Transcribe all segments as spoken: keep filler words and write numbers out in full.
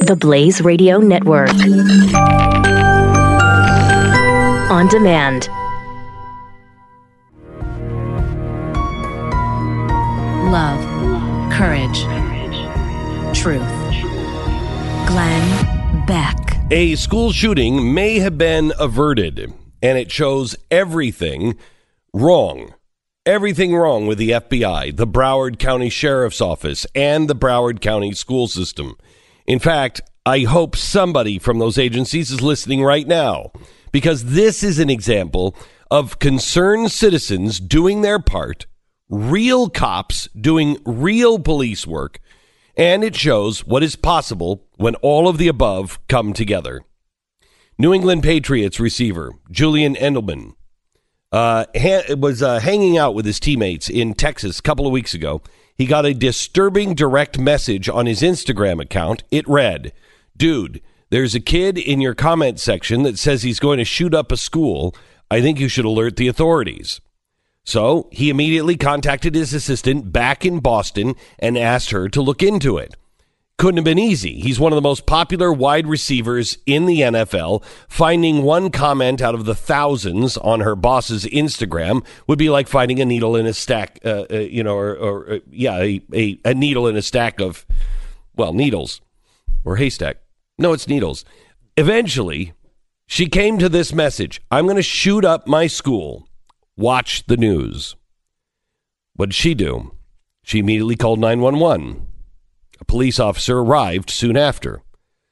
The Blaze Radio Network. On demand. Love, courage, truth. Glenn Beck. A school shooting may have been averted, and it shows everything wrong. Everything wrong with the F B I, the Broward County Sheriff's Office, and the Broward County school system. In fact, I hope somebody from those agencies is listening right now, because this is an example of concerned citizens doing their part, real cops doing real police work, and it shows what is possible when all of the above come together. New England Patriots receiver Julian Edelman uh, ha- was uh, hanging out with his teammates in Texas a couple of weeks ago. He got a disturbing direct message on his Instagram account. It read, "Dude, there's a kid in your comment section that says he's going to shoot up a school. I think you should alert the authorities." So he immediately contacted his assistant back in Boston and asked her to look into it. Couldn't have been easy. He's one of the most popular wide receivers in the N F L. Finding one comment out of the thousands on her boss's Instagram would be like finding a needle in a stack, uh, uh, you know, or, or uh, yeah, a, a, a needle in a stack of, well, needles or haystack. No, it's needles. Eventually, she came to this message: "I'm going to shoot up my school. Watch the news." What did she do? She immediately called nine one one. A police officer arrived soon after.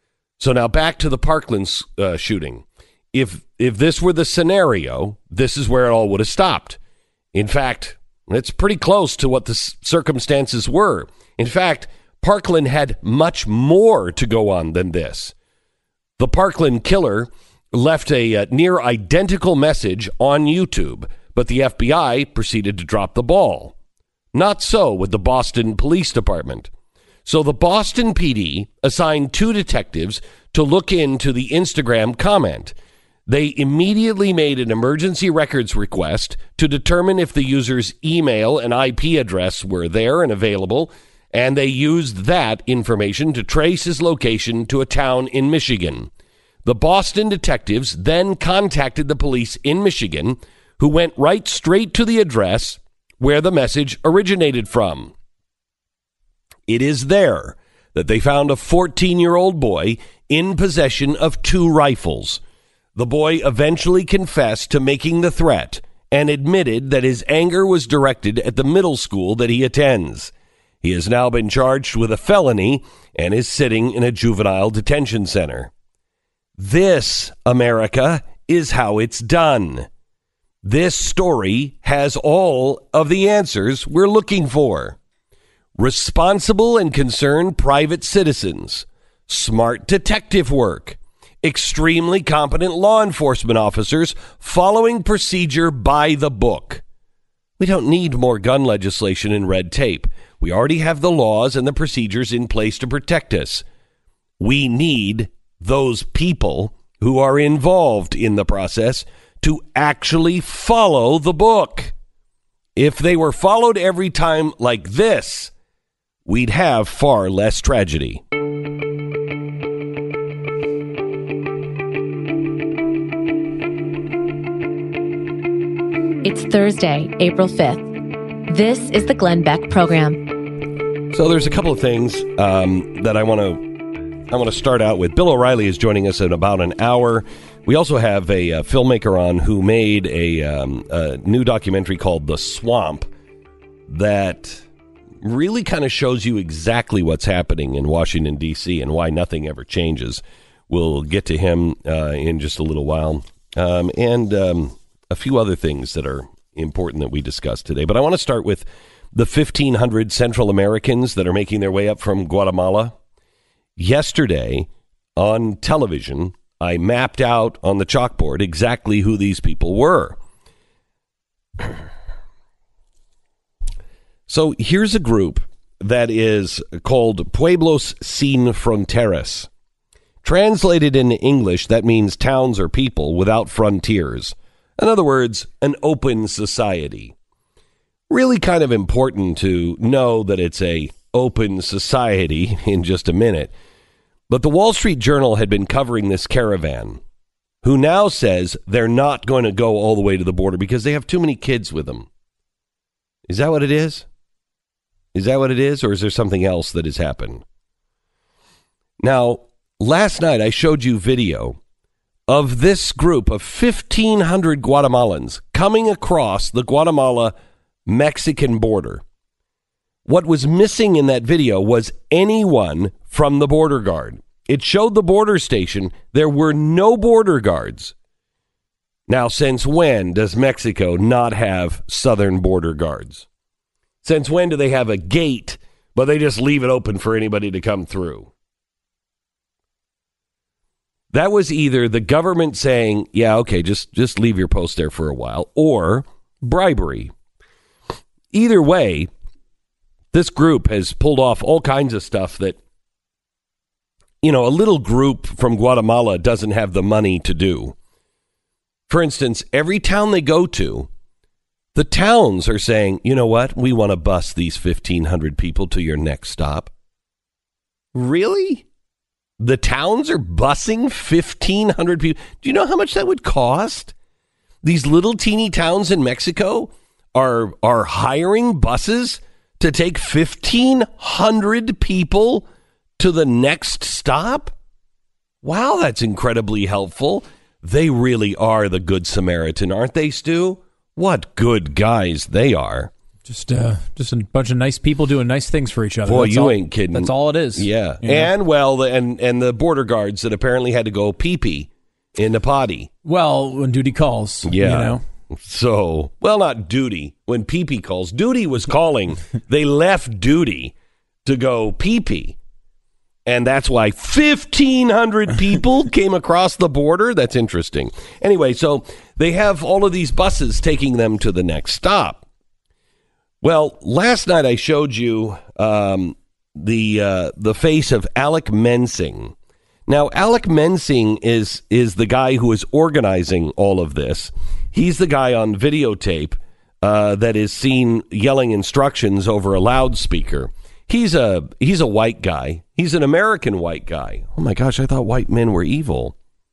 So now back to the Parkland uh, shooting. If if this were the scenario, this is where it all would have stopped. In fact, it's pretty close to what the s- circumstances were. In fact, Parkland had much more to go on than this. The Parkland killer left a uh, near identical message on YouTube, but the F B I proceeded to drop the ball. Not so with the Boston Police Department. So the Boston P D assigned two detectives to look into the Instagram comment. They immediately made an emergency records request to determine if the user's email and I P address were there and available, and they used that information to trace his location to a town in Michigan. The Boston detectives then contacted the police in Michigan, who went right straight to the address where the message originated from. It is there that they found a fourteen-year-old boy in possession of two rifles. The boy eventually confessed to making the threat and admitted that his anger was directed at the middle school that he attends. He has now been charged with a felony and is sitting in a juvenile detention center. This, America, is how it's done. This story has all of the answers we're looking for. Responsible and concerned private citizens, smart detective work, extremely competent law enforcement officers following procedure by the book. We don't need more gun legislation and red tape. We already have the laws and the procedures in place to protect us. We need those people who are involved in the process to actually follow the book. If they were followed every time like this, we'd have far less tragedy. It's Thursday, April fifth. This is the Glenn Beck Program. So there's a couple of things um, that I want to I want to start out with. Bill O'Reilly is joining us in about an hour. We also have a, a filmmaker on who made a, um, a new documentary called The Swamp that really kind of shows you exactly what's happening in Washington, D C and why nothing ever changes. We'll get to him uh, in just a little while. Um, and um, a few other things that are important that we discussed today. But I want to start with the fifteen hundred Central Americans that are making their way up from Guatemala. Yesterday on television, I mapped out on the chalkboard exactly who these people were. So here's a group that is called Pueblos Sin Fronteras. Translated into English, that means towns or people without frontiers. In other words, an open society. Really kind of important to know that it's a open society in just a minute. But the Wall Street Journal had been covering this caravan, who now says they're not going to go all the way to the border because they have too many kids with them. Is that what it is? Is that what it is? Or is there something else that has happened? Now, last night I showed you video of this group of fifteen hundred Guatemalans coming across the Guatemala-Mexican border. What was missing in that video was anyone from the border guard. It showed the border station. There were no border guards. Now, since when does Mexico not have southern border guards? Since when do they have a gate, but they just leave it open for anybody to come through? That was either the government saying, yeah, okay, just, just leave your post there for a while, or bribery. Either way, this group has pulled off all kinds of stuff that, you know, a little group from Guatemala doesn't have the money to do. For instance, every town they go to, the towns are saying, you know what, we want to bus these fifteen hundred people to your next stop. Really? The towns are busing fifteen hundred people. Do you know how much that would cost? These little teeny towns in Mexico are are hiring buses to take fifteen hundred people to the next stop? Wow, that's incredibly helpful. They really are the Good Samaritan, aren't they, Stu? What good guys they are. Just uh, just a bunch of nice people doing nice things for each other. Boy, that's you all, ain't kidding. That's all it is. Yeah. You know? And, well, the, and, and the border guards that apparently had to go pee-pee in the potty. Well, when duty calls. Yeah. You know? So, well, not duty. When pee-pee calls. Duty was calling. They left duty to go pee-pee. And that's why fifteen hundred people came across the border. That's interesting. Anyway, so they have all of these buses taking them to the next stop. Well, last night I showed you um, the uh, the face of Alec Mensing. Now, Alec Mensing is is the guy who is organizing all of this. He's the guy on videotape uh, that is seen yelling instructions over a loudspeaker. He's a he's a white guy. He's an American white guy. Oh my gosh, I thought white men were evil.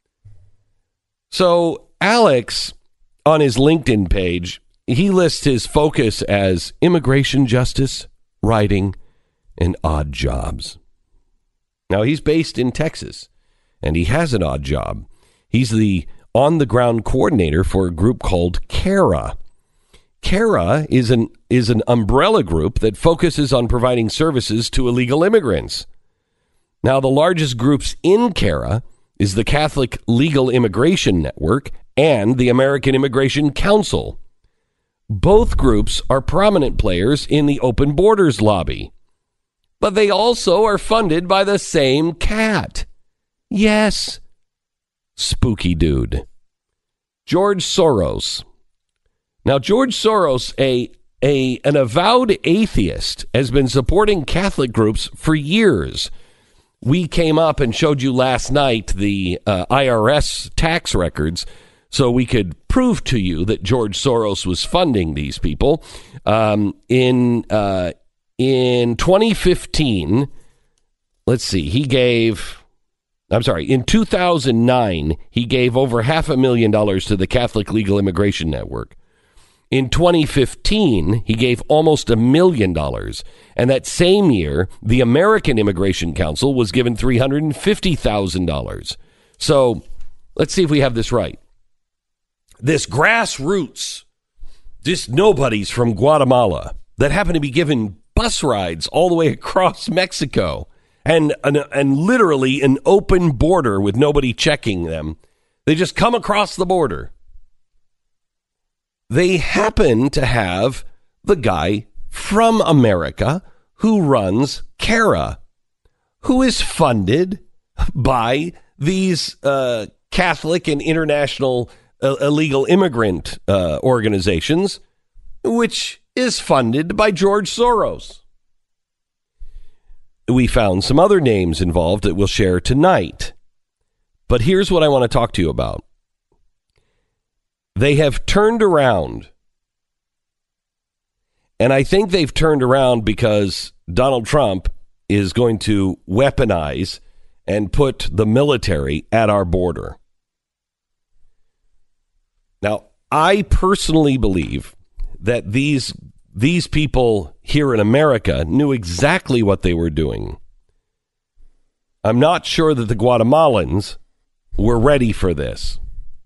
So Alex, on his LinkedIn page, he lists his focus as immigration justice, writing, and odd jobs. Now, he's based in Texas, and he has an odd job. He's the on-the-ground coordinator for a group called CARA. CARA is an is an umbrella group that focuses on providing services to illegal immigrants. Now, the largest groups in CARA is the Catholic Legal Immigration Network and the American Immigration Council. Both groups are prominent players in the open borders lobby, but they also are funded by the same cat. Yes, spooky dude, George Soros. Now, George Soros, a a an avowed atheist, has been supporting Catholic groups for years. We came up and showed you last night the uh, I R S tax records so we could prove to you that George Soros was funding these people. Um, in uh, in twenty fifteen, let's see, he gave, I'm sorry, in two thousand nine, he gave over half a million dollars to the Catholic Legal Immigration Network. In twenty fifteen, he gave almost a million dollars. And that same year, the American Immigration Council was given three hundred fifty thousand dollars. So let's see if we have this right. This grassroots, this nobodies from Guatemala that happen to be given bus rides all the way across Mexico and, and, and literally an open border with nobody checking them. They just come across the border. They happen to have the guy from America who runs CARA, who is funded by these uh, Catholic and international uh, illegal immigrant uh, organizations, which is funded by George Soros. We found some other names involved that we'll share tonight. But here's what I want to talk to you about. They have turned around, and I think they've turned around because Donald Trump is going to weaponize and put the military at our border. Now, I personally believe that these these people here in America knew exactly what they were doing. I'm not sure that the Guatemalans were ready for this.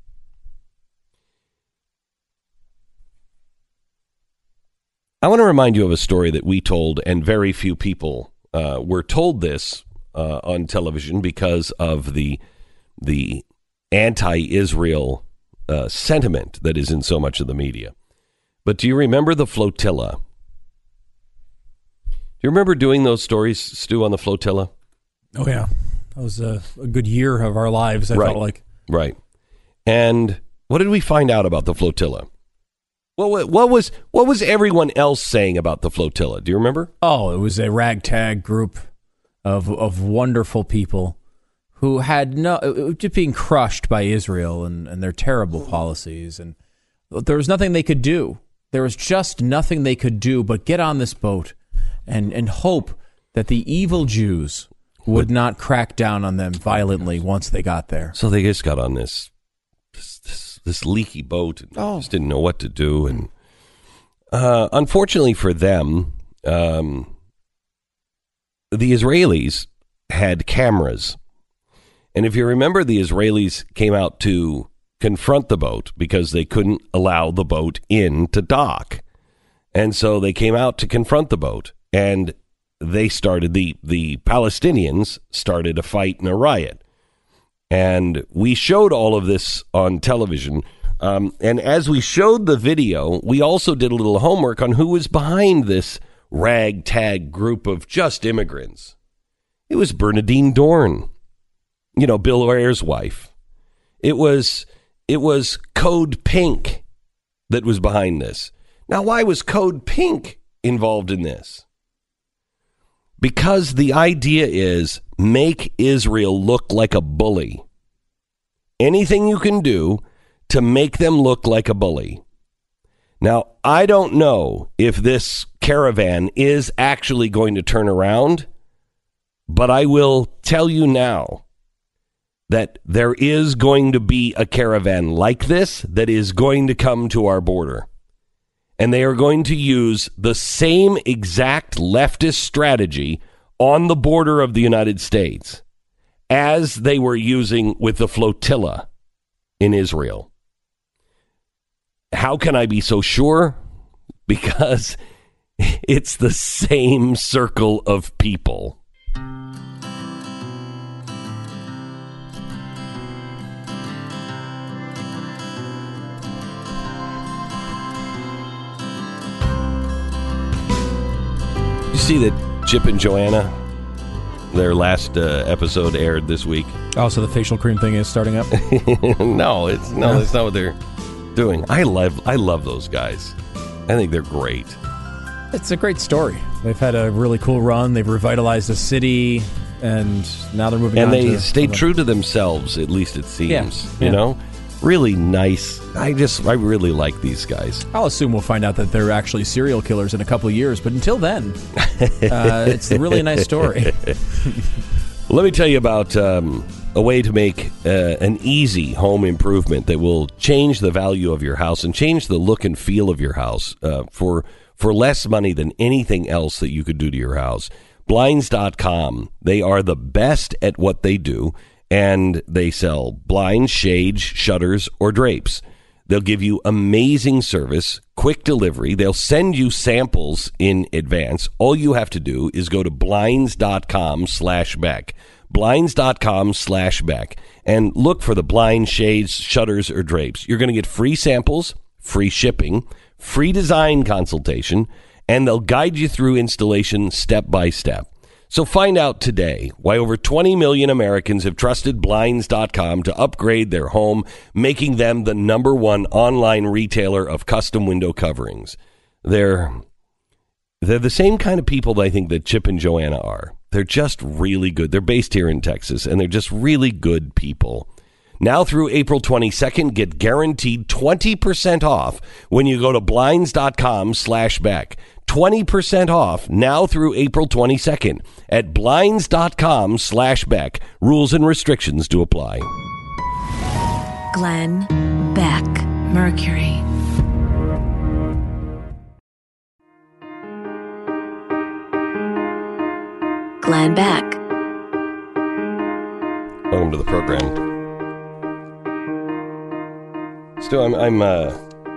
I want to remind you of a story that we told, and very few people uh, were told this uh, on television because of the the anti-Israel uh, sentiment that is in so much of the media. But do you remember the flotilla? Do you remember doing those stories, Stu, on the flotilla? Oh, yeah. That was a, a good year of our lives, I right. felt like. Right. And what did we find out about the flotilla? What, what was what was everyone else saying about the flotilla? Do you remember? Oh, it was a ragtag group of of wonderful people who had no just being crushed by Israel and, and their terrible policies, and there was nothing they could do. There was just nothing they could do but get on this boat and and hope that the evil Jews would not crack down on them violently once they got there. So they just got on this this, this this leaky boat and oh. just didn't know what to do. And uh, unfortunately for them, um, the Israelis had cameras. And if you remember, the Israelis came out to confront the boat because they couldn't allow the boat in to dock. And so they came out to confront the boat, and they started, the, the Palestinians started a fight and a riot. And we showed all of this on television. Um, and as we showed the video, we also did a little homework on who was behind this ragtag group of just immigrants. It was Bernadine Dorn, you know, Bill Ayer's wife. It was it was Code Pink that was behind this. Now, why was Code Pink involved in this? Because the idea is make Israel look like a bully. Anything you can do to make them look like a bully. Now, I don't know if this caravan is actually going to turn around, but I will tell you now that there is going to be a caravan like this that is going to come to our border. And they are going to use the same exact leftist strategy on the border of the United States as they were using with the flotilla in Israel. How can I be so sure? Because it's the same circle of people. You see that Chip and Joanna, their last uh, episode aired this week? Oh, so the facial cream thing is starting up? no, it's no, no, that's not what they're doing. I love, I love those guys. I think they're great. It's a great story. They've had a really cool run. They've revitalized the city, and now they're moving. And on they to stayed other. true to themselves. At least it seems. Yeah, you yeah. know, really nice. I just, I really like these guys. I'll assume we'll find out that they're actually serial killers in a couple of years, but until then, uh, it's a really nice story. Let me tell you about um, a way to make uh, an easy home improvement that will change the value of your house and change the look and feel of your house uh, for for less money than anything else that you could do to your house. Blinds dot com. They are the best at what they do, and they sell blinds, shades, shutters, or drapes. They'll give you amazing service, quick delivery. They'll send you samples in advance. All you have to do is go to blinds dot com slash Beck. blinds dot com slash Beck. And look for the blinds, shades, shutters, or drapes. You're going to get free samples, free shipping, free design consultation, and they'll guide you through installation step by step. So find out today why over twenty million Americans have trusted blinds dot com to upgrade their home, making them the number one online retailer of custom window coverings. They're, they're the same kind of people that I think that Chip and Joanna are. They're just really good. They're based here in Texas, and they're just really good people. Now through April twenty-second, get guaranteed twenty percent off when you go to blinds.com slash Beck. twenty percent off now through April twenty-second at blinds.com slash Beck. Rules and restrictions do apply. Glenn Beck, Mercury. Glenn Beck. Welcome to the program. Still, I'm I'm uh,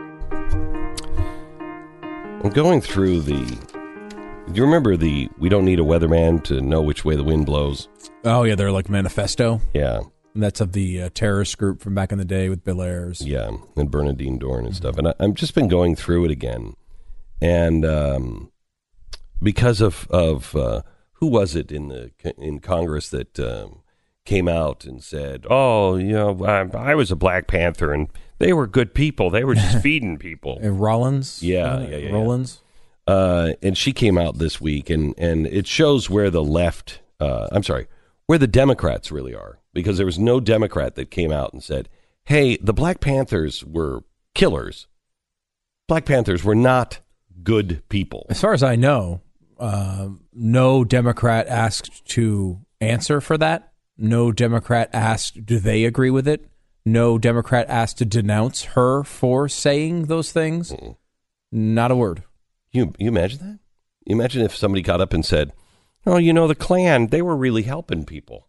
I'm going through the. Do you remember the "We don't need a weatherman to know which way the wind blows"? Oh yeah, they're like manifesto. Yeah, And that's of the uh, terrorist group from back in the day with Bill Ayers. Yeah, and Bernadine Dorn and stuff. And I, I've just been going through it again, and um, because of of uh, who was it in the in Congress that um, came out and said, "Oh, you know, I, I was a Black Panther, and they were good people. They were just feeding people." Uh, Rollins? Yeah, uh, yeah, yeah. Rollins? Yeah. Uh, and she came out this week, and, and it shows where the left, uh, I'm sorry, where the Democrats really are. Because there was no Democrat that came out and said, hey, the Black Panthers were killers. Black Panthers were not good people. As far as I know, uh, no Democrat asked to answer for that. No Democrat asked, do they agree with it? No Democrat asked to denounce her for saying those things. Mm. Not a word. You you imagine that? You imagine if somebody got up and said, oh, you know, the Klan, they were really helping people.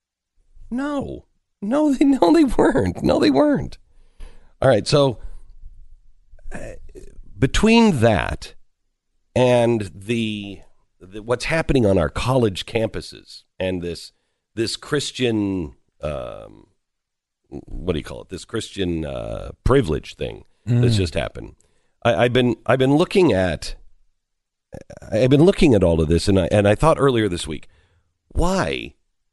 No, no, they, no, they weren't. No, they weren't. All right. So uh, between that and the, the what's happening on our college campuses and this this Christian, um, what do you call it? This Christian uh, privilege thing mm. that's just happened. I, I've been I've been looking at I've been looking at all of this, and I and I thought earlier this week, why?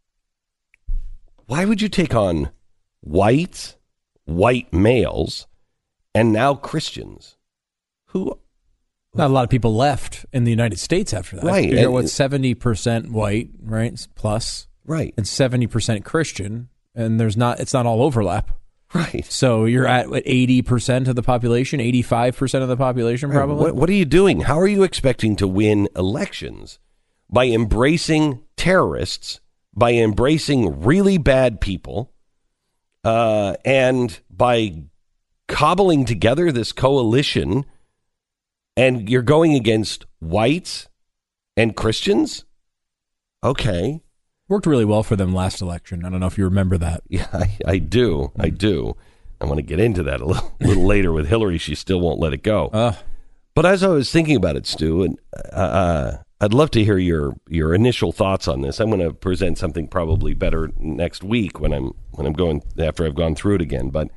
Why would you take on whites, white males, and now Christians? Who? Not a lot of people left in the United States after that. Right. You're what, seventy percent white, right? Plus. Right. And seventy percent Christian. And there's not, it's not all overlap. Right. So you're at what, eighty percent of the population, eighty-five percent of the population, probably. Right. What, what are you doing? How are you expecting to win elections? By embracing terrorists, by embracing really bad people, uh, and by cobbling together this coalition, and you're going against whites and Christians? Okay. Worked really well for them last election. I don't know if you remember that. Yeah, I, I do. I do. I want to get into that a little, little later with Hillary. She still won't let it go. Uh, but as I was thinking about it, Stu, and uh, I'd love to hear your, your initial thoughts on this. I'm going to present something probably better next week when I'm when I'm going after I've gone through it again. But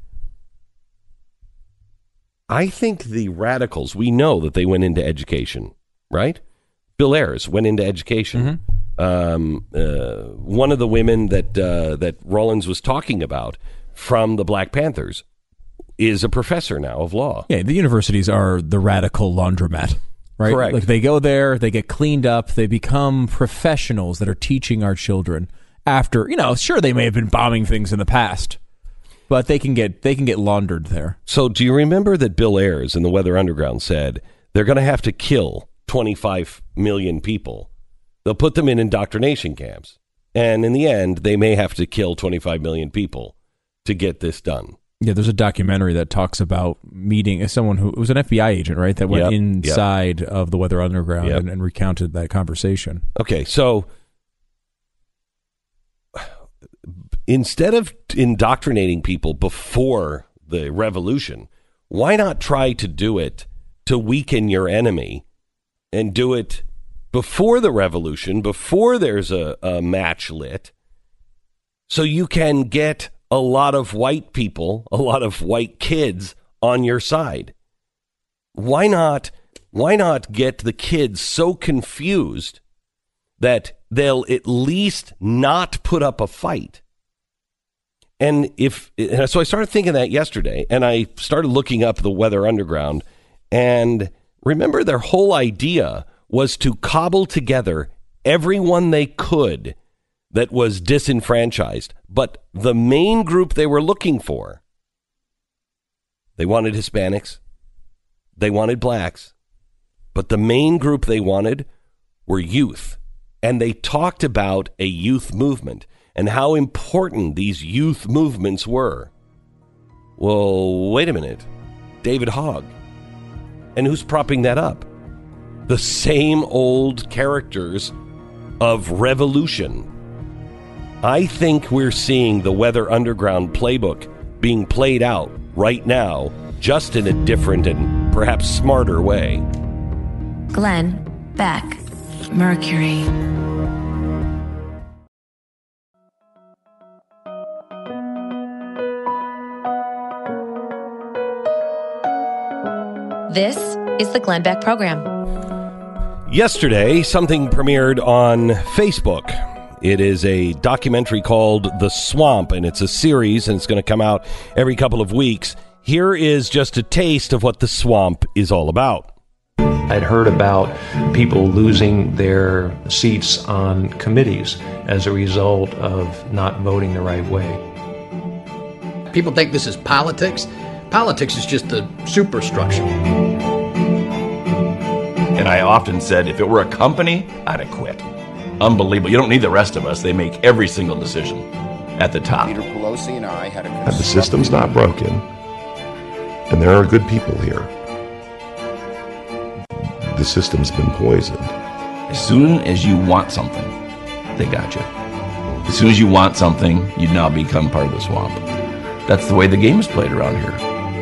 I think the radicals, we know that they went into education, right? Bill Ayers went into education. Mm-hmm. Um, uh, one of the women that uh, that Rollins was talking about from the Black Panthers is a professor now of law. Yeah, the universities are the radical laundromat, right? Correct. Like they go there, they get cleaned up, they become professionals that are teaching our children. After, you know, sure they may have been bombing things in the past, but they can get they can get laundered there. So, do you remember that Bill Ayers in the Weather Underground said they're going to have to kill twenty-five million people? They'll put them in indoctrination camps. And in the end, they may have to kill twenty-five million people to get this done. Yeah, there's a documentary that talks about meeting as someone who it was an F B I agent, right? That went yep, inside yep. of the Weather Underground yep. and, and recounted that conversation. Okay, so instead of indoctrinating people before the revolution, why not try to do it to weaken your enemy and do it before the revolution, before there's a, a match lit, so you can get a lot of white people, a lot of white kids on your side? Why not, why not get the kids so confused that they'll at least not put up a fight? And if, so I started thinking that yesterday, and I started looking up the Weather Underground, and remember their whole idea was to cobble together everyone they could that was disenfranchised, But the main group they were looking for, they wanted Hispanics, they wanted blacks, but the main group they wanted were youth. And they talked about a youth movement and how important these youth movements were. Well, wait a minute. David Hogg. And who's propping that up? The same old characters of revolution. I think we're seeing the Weather Underground playbook being played out right now, just in a different and perhaps smarter way. Glenn Beck, Mercury. This is the Glenn Beck Program. Yesterday, something premiered on Facebook. It is a documentary called The Swamp, and it's a series, and it's going to come out every couple of weeks. Here is just a taste of what The Swamp is all about. I'd heard about people losing their seats on committees as a result of not voting the right way. People think this is politics. Politics is just the superstructure. And I often said, if it were a company, I'd have quit. Unbelievable. You don't need the rest of us. They make every single decision at the top. Peter Pelosi and I had a... The system's not broken, and there are good people here. The system's been poisoned. As soon as you want something, they got you. As soon as you want something, you now become part of the swamp. That's the way the game is played around here.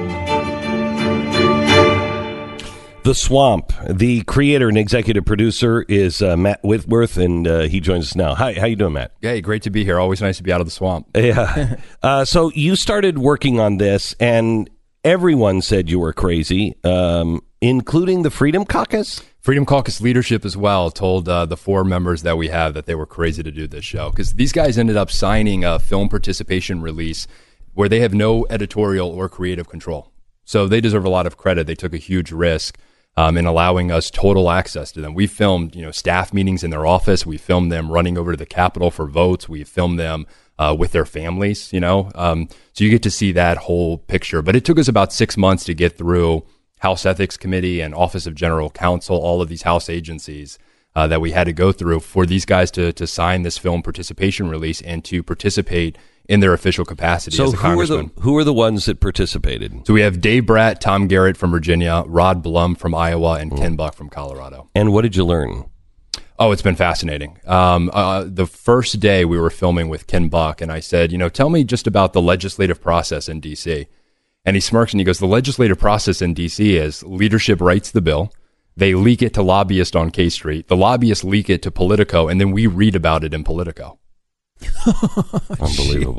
The Swamp. The creator and executive producer is uh, Matt Whitworth, and uh, he joins us now. Hi, how you doing, Matt? Hey, great to be here. Always nice to be out of the swamp. Yeah. uh, so you started working on this, and everyone said you were crazy, um, including the Freedom Caucus? Freedom Caucus leadership as well told uh, the four members that we have that they were crazy to do this show, because these guys ended up signing a film participation release where they have no editorial or creative control. So they deserve a lot of credit. They took a huge risk um, in allowing us total access to them. We filmed, you know, staff meetings in their office. We filmed them running over to the Capitol for votes. We filmed them uh, with their families, you know. Um, so you get to see that whole picture. But it took us about six months to get through House Ethics Committee and Office of General Counsel, all of these House agencies uh, that we had to go through for these guys to to sign this film participation release and to participate in their official capacity so as a who are congressman. the who are the ones that participated? So we have Dave Bratt, Tom Garrett from Virginia, Rod Blum from Iowa, and mm. Ken Buck from Colorado. And what did you learn? Oh, it's been fascinating. Um, uh, the first day we were filming with Ken Buck, and I said, you know, tell me just about the legislative process in D C. And he smirks and he goes, the legislative process in D C is leadership writes the bill. They leak it to lobbyists on K Street. The lobbyists leak it to Politico, and then we read about it in Politico. Unbelievable.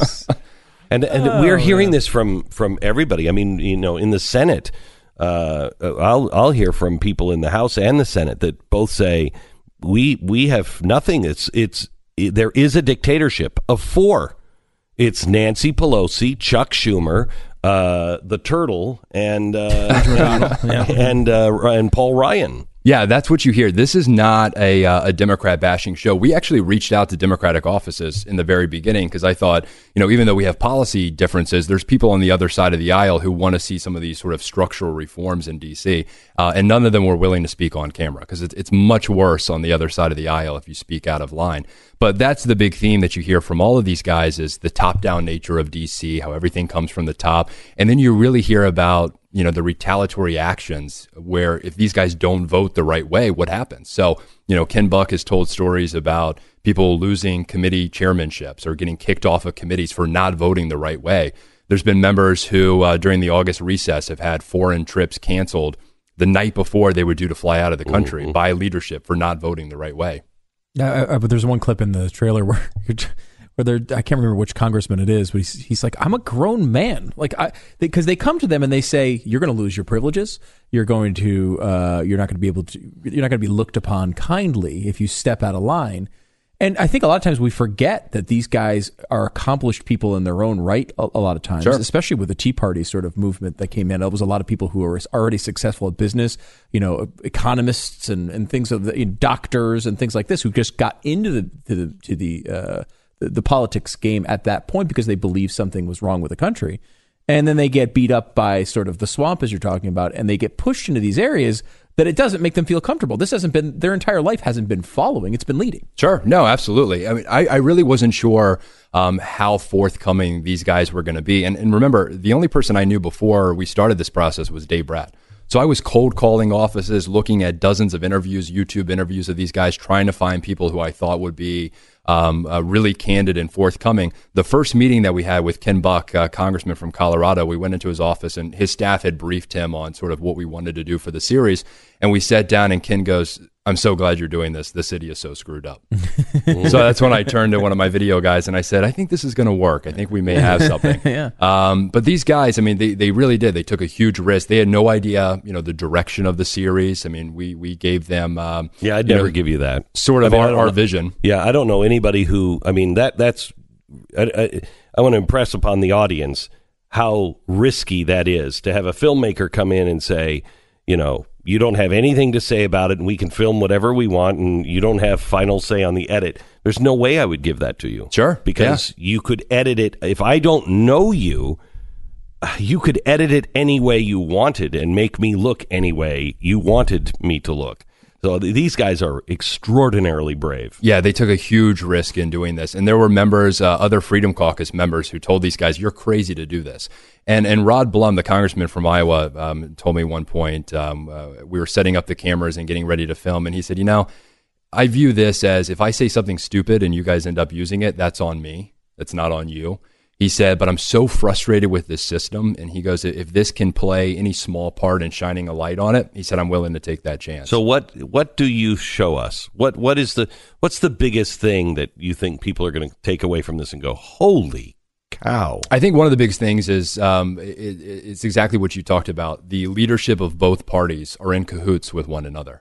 and and oh, we're hearing this from from everybody. I mean, you know, in the Senate, uh, I'll I'll hear from people in the House and the Senate that both say we we have nothing. It's it's it, there is a dictatorship of four. It's Nancy Pelosi, Chuck Schumer, uh, the Turtle, and uh, and uh, and Paul Ryan. Yeah, that's what you hear. This is not a uh, a Democrat bashing show. We actually reached out to Democratic offices in the very beginning because I thought, you know, even though we have policy differences, there's people on the other side of the aisle who want to see some of these sort of structural reforms in D C. Uh, and none of them were willing to speak on camera because it's, it's much worse on the other side of the aisle if you speak out of line. But that's the big theme that you hear from all of these guys is the top-down nature of D C, how everything comes from the top. And then you really hear about, you know, the retaliatory actions where if these guys don't vote the right way, what happens? So, you know, Ken Buck has told stories about people losing committee chairmanships or getting kicked off of committees for not voting the right way. There's been members who, uh, during the August recess, have had foreign trips canceled the night before they were due to fly out of the country mm-hmm. by leadership for not voting the right way. Uh, uh, but there's one clip in the trailer where you're where they're, I can't remember which congressman it is, but he's, he's like, I'm a grown man. Like, I, because they, they come to them and they say, you're going to lose your privileges. You're going to, uh, you're not going to be able to, you're not going to be looked upon kindly if you step out of line. And I think a lot of times we forget that these guys are accomplished people in their own right a, a lot of times, sure. especially with the Tea Party sort of movement that came in. It was a lot of people who were already successful at business, you know, economists and, and things of the, you know, doctors and things like this who just got into the, to the, to the, uh, the, the politics game at that point because they believe something was wrong with the country. And then they get beat up by sort of the swamp, as you're talking about, and they get pushed into these areas that it doesn't make them feel comfortable. This hasn't been, their entire life hasn't been following, it's been leading. Sure. No, absolutely. I mean, I, I really wasn't sure um, how forthcoming these guys were going to be. And, and remember, the only person I knew before we started this process was Dave Bratt. So I was cold calling offices, looking at dozens of interviews, YouTube interviews of these guys, trying to find people who I thought would be um, uh, really candid and forthcoming. The first meeting that we had with Ken Buck, uh, congressman from Colorado, we went into his office and his staff had briefed him on sort of what we wanted to do for the series. And we sat down and Ken goes, I'm so glad you're doing this. The city is so screwed up. So that's when I turned to one of my video guys and I said, I think this is going to work. I think we may have something. yeah. Um, but these guys, I mean, they, they really did. They took a huge risk. They had no idea, you know, the direction of the series. I mean, we, we gave them, um, yeah, I'd never know, give you that sort of I mean, our, our know, vision. Yeah. I don't know anybody who, I mean, that that's, I, I, I want to impress upon the audience how risky that is to have a filmmaker come in and say, you know, you don't have anything to say about it and we can film whatever we want and you don't have final say on the edit. There's no way I would give that to you. Sure. Because yeah. you could edit it. If I don't know you, you could edit it any way you wanted and make me look any way you wanted me to look. So th- these guys are extraordinarily brave. Yeah, they took a huge risk in doing this. And there were members, uh, other Freedom Caucus members who told these guys, you're crazy to do this. And and Rod Blum, the congressman from Iowa, um, told me one point, um, uh, we were setting up the cameras and getting ready to film. And he said, you know, I view this as if I say something stupid and you guys end up using it, that's on me. That's not on you. He said, but I'm so frustrated with this system. And he goes, if this can play any small part in shining a light on it, he said, I'm willing to take that chance. So what what do you show us? What what is the what's the biggest thing that you think people are going to take away from this and go, holy cow? I think one of the biggest things is um, it, it's exactly what you talked about. The leadership of both parties are in cahoots with one another.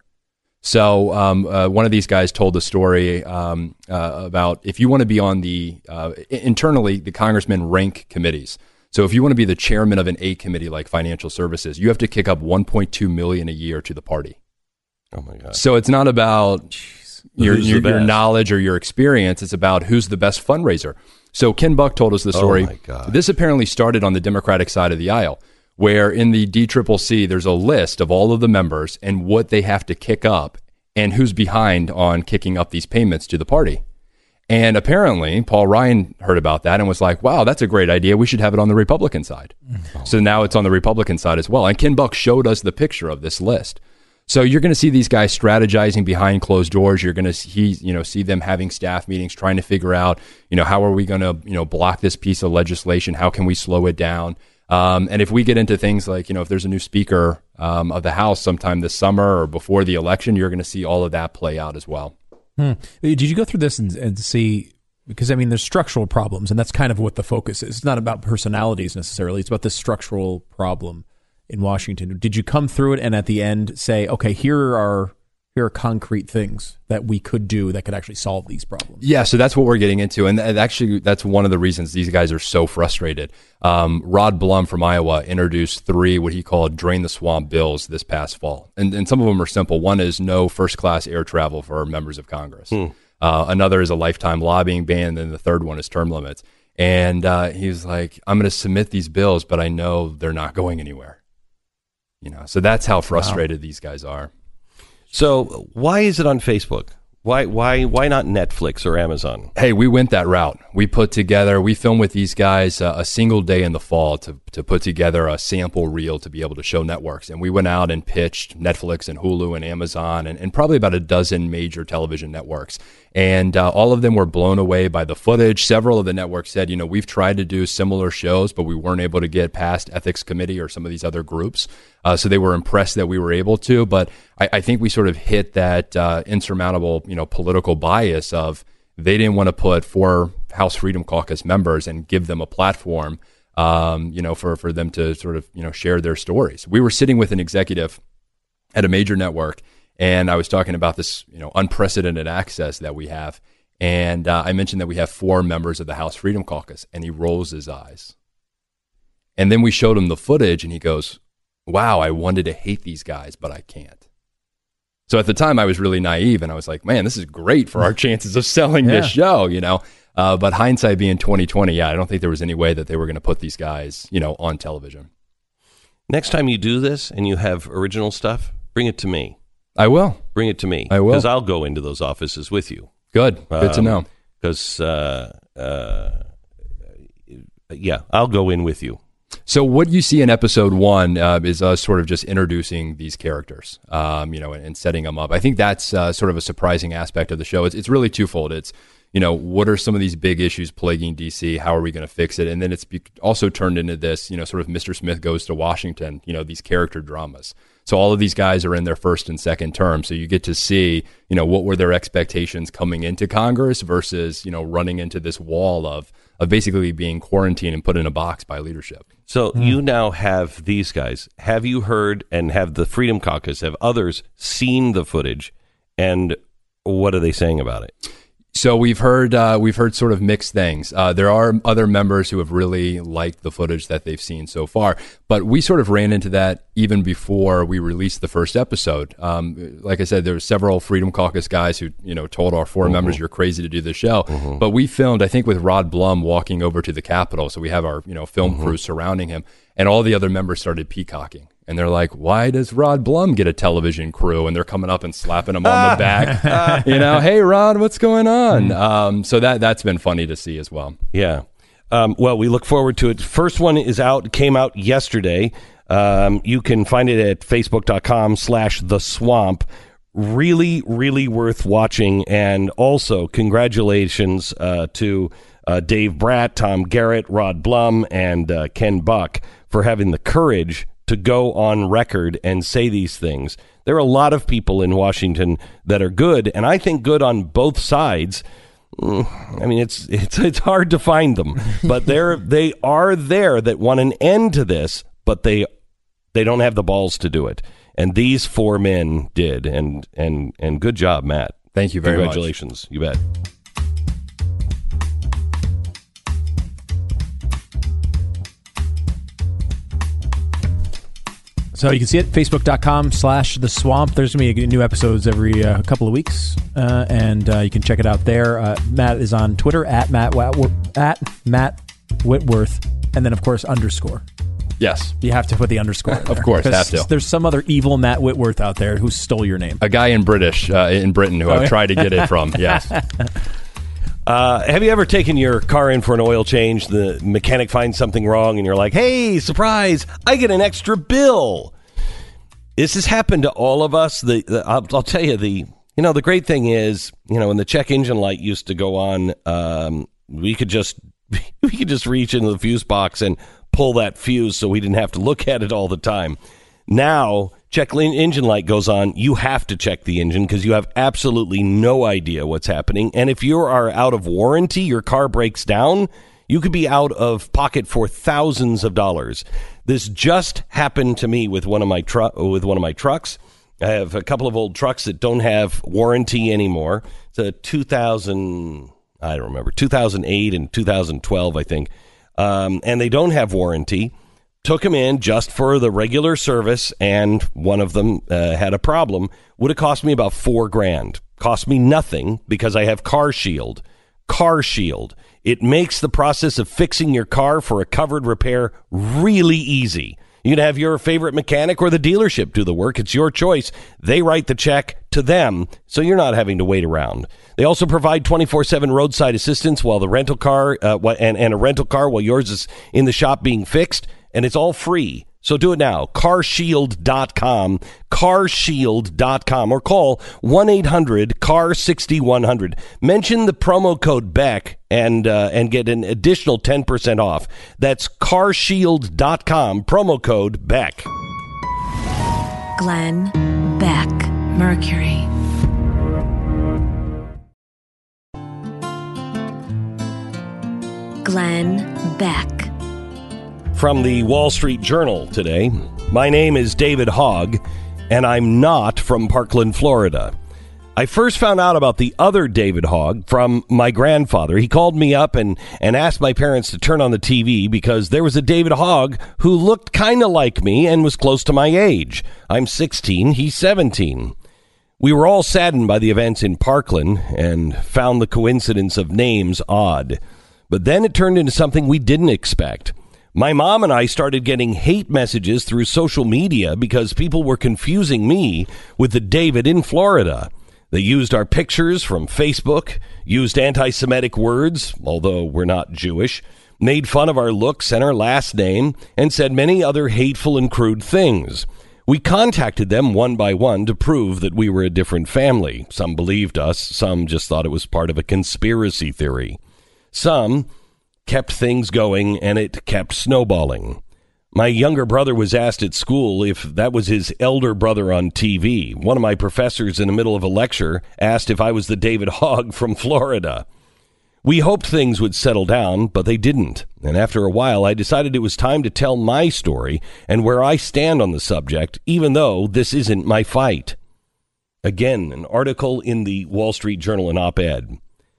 So um, uh, one of these guys told the story um, uh, about if you want to be on the, uh, internally, the congressmen rank committees. So if you want to be the chairman of an A committee like financial services, you have to kick up one point two million dollars a year to the party. Oh, my God. So it's not about Jeez. your, your, your knowledge or your experience. It's about who's the best fundraiser. So Ken Buck told us the story. Oh, my God. This apparently started on the Democratic side of the aisle, where in the D C C C, there's a list of all of the members and what they have to kick up and who's behind on kicking up these payments to the party. And apparently, Paul Ryan heard about that and was like, wow, that's a great idea. We should have it on the Republican side. Oh. So now it's on the Republican side as well. And Ken Buck showed us the picture of this list. So you're going to see these guys strategizing behind closed doors. You're going to see, you know, see them having staff meetings, trying to figure out, you know, how are we going to, you know, block this piece of legislation? How can we slow it down? Um, and if we get into things like, you know, if there's a new speaker um, of the House sometime this summer or before the election, you're going to see all of that play out as well. Hmm. Did you go through this and, and see, because I mean, there's structural problems, and that's kind of what the focus is. It's not about personalities necessarily. It's about this structural problem in Washington. Did you come through it and at the end say, okay, here are here are concrete things that we could do that could actually solve these problems? Yeah, so that's what we're getting into. And actually, that's one of the reasons these guys are so frustrated. Um, Rod Blum from Iowa introduced three what he called drain the swamp bills this past fall. And, and some of them are simple. One is no first-class air travel for members of Congress. Hmm. Uh, another is a lifetime lobbying ban. And then the third one is term limits. And uh, he was like, I'm going to submit these bills, but I know they're not going anywhere. You know, so that's how frustrated wow. these guys are. So why is it on Facebook? Why why why not Netflix or Amazon? Hey, we went that route. We put together, we filmed with these guys uh, a single day in the fall to to put together a sample reel to be able to show networks. And we went out and pitched Netflix and Hulu and Amazon and, and probably about a dozen major television networks. And uh, all of them were blown away by the footage. Several of the networks said, you know, we've tried to do similar shows, but we weren't able to get past ethics committee or some of these other groups. Uh, so they were impressed that we were able to. But I, I think we sort of hit that uh, insurmountable, you know, political bias of they didn't want to put four House Freedom Caucus members and give them a platform, um, you know, for, for them to sort of, you know, share their stories. We were sitting with an executive at a major network, and I was talking about this, you know, unprecedented access that we have. And uh, I mentioned that we have four members of the House Freedom Caucus, and he rolls his eyes. And then we showed him the footage, and he goes, wow, I wanted to hate these guys, but I can't. So at the time, I was really naive, and I was like, man, this is great for our chances of selling yeah. this show, you know. Uh, but hindsight being twenty twenty, yeah, I don't think there was any way that they were going to put these guys, you know, on television. Next time you do this and you have original stuff, bring it to me. I will. Bring it to me. I will. Because I'll go into those offices with you. Good. Good um, to know. Because, uh, uh, yeah, I'll go in with you. So what you see in episode one uh, is us sort of just introducing these characters, um, you know, and, and setting them up. I think that's uh, sort of a surprising aspect of the show. It's, it's really twofold. It's, you know, what are some of these big issues plaguing D C? How are we going to fix it? And then it's be- also turned into this, you know, sort of Mister Smith Goes to Washington, you know, these character dramas. So all of these guys are in their first and second term. So you get to see, you know, what were their expectations coming into Congress versus, you know, running into this wall of of basically being quarantined and put in a box by leadership. So mm. you now have these guys. Have you heard, and have the Freedom Caucus, have others seen the footage, and what are they saying about it? So we've heard uh, we've heard sort of mixed things. Uh, there are other members who have really liked the footage that they've seen so far, but we sort of ran into that even before we released the first episode. Um, like I said, there were several Freedom Caucus guys who, you know, told our four mm-hmm. members, "You're crazy to do this show." Mm-hmm. But we filmed, I think, with Rod Blum walking over to the Capitol, so we have our, you know, film mm-hmm. crew surrounding him, and all the other members started peacocking. And they're like, why does Rod Blum get a television crew? And they're coming up and slapping him on the back. You know, hey, Rod, what's going on? Mm. Um, so that, that's been funny to see as well. Yeah. Um, well, we look forward to it. First one is out, came out yesterday. Um, you can find it at facebook.com slash the swamp. Really, really worth watching. And also, congratulations uh, to uh, Dave Bratt, Tom Garrett, Rod Blum, and uh, Ken Buck for having the courage to go on record and say these things. There are a lot of people in Washington that are good, and I think good on both sides. I mean, it's it's it's hard to find them, but they're they are there that want an end to this, but they they don't have the balls to do it. And these four men did, and and and good job, Matt. Thank you very Congratulations. much. You bet. So you can see it, facebook.com slash the swamp. There's going to be new episodes every uh, couple of weeks, uh, and uh, you can check it out there. Uh, Matt is on Twitter, at Matt, Watworth, at Matt Whitworth, and then, of course, underscore. Yes. You have to put the underscore in there. Of course, have to. There's some other evil Matt Whitworth out there who stole your name. A guy in British, uh, in Britain who oh, I've yeah. tried to get it from, yes. Uh, have you ever taken your car in for an oil change? The mechanic finds something wrong and you're like, hey, surprise, I get an extra bill. This has happened to all of us. The, the I'll, I'll tell you, the you know, the great thing is, you know, when the check engine light used to go on, um, we could just we could just reach into the fuse box and pull that fuse so we didn't have to look at it all the time. Now, check engine light goes on, you have to check the engine because you have absolutely no idea what's happening. And if you are out of warranty, your car breaks down, you could be out of pocket for thousands of dollars. This just happened to me with one of my tru- with one of my trucks. I have a couple of old trucks that don't have warranty anymore. It's a two thousand, I don't remember, two thousand eight and two thousand twelve, I think. Um, and they don't have warranty. Took them in just for the regular service, and one of them uh, had a problem. Would have cost me about four grand. Cost me nothing because I have Car Shield. Car Shield. It makes the process of fixing your car for a covered repair really easy. You can have your favorite mechanic or the dealership do the work. It's your choice. They write the check to them, so you're not having to wait around. They also provide twenty-four seven roadside assistance while the rental car uh, and, and a rental car while yours is in the shop being fixed. And it's all free. So do it now. car shield dot com. car shield dot com. Or call one eight hundred C A R six one zero zero. Mention the promo code Beck and uh, and get an additional ten percent off. That's car shield dot com. Promo code Beck. Glenn Beck, Mercury. Glenn Beck. From the Wall Street Journal today, my name is David Hogg, and I'm not from Parkland, Florida. I first found out about the other David Hogg from my grandfather. He called me up and, and asked my parents to turn on the T V because there was a David Hogg who looked kind of like me and was close to my age. I'm sixteen, he's seventeen. We were all saddened by the events in Parkland and found the coincidence of names odd. But then it turned into something we didn't expect. My mom and I started getting hate messages through social media because people were confusing me with the David in Florida. They used our pictures from Facebook, used anti-Semitic words, although we're not Jewish, made fun of our looks and our last name, and said many other hateful and crude things. We contacted them one by one to prove that we were a different family. Some believed us, some just thought it was part of a conspiracy theory. Some kept things going, and it kept snowballing. My younger brother was asked at school if that was his elder brother on T V. One of my professors in the middle of a lecture asked if I was the David Hogg from Florida. We hoped things would settle down, but they didn't. And after a while, I decided it was time to tell my story and where I stand on the subject, even though this isn't my fight. Again, an article in the Wall Street Journal, an op-ed.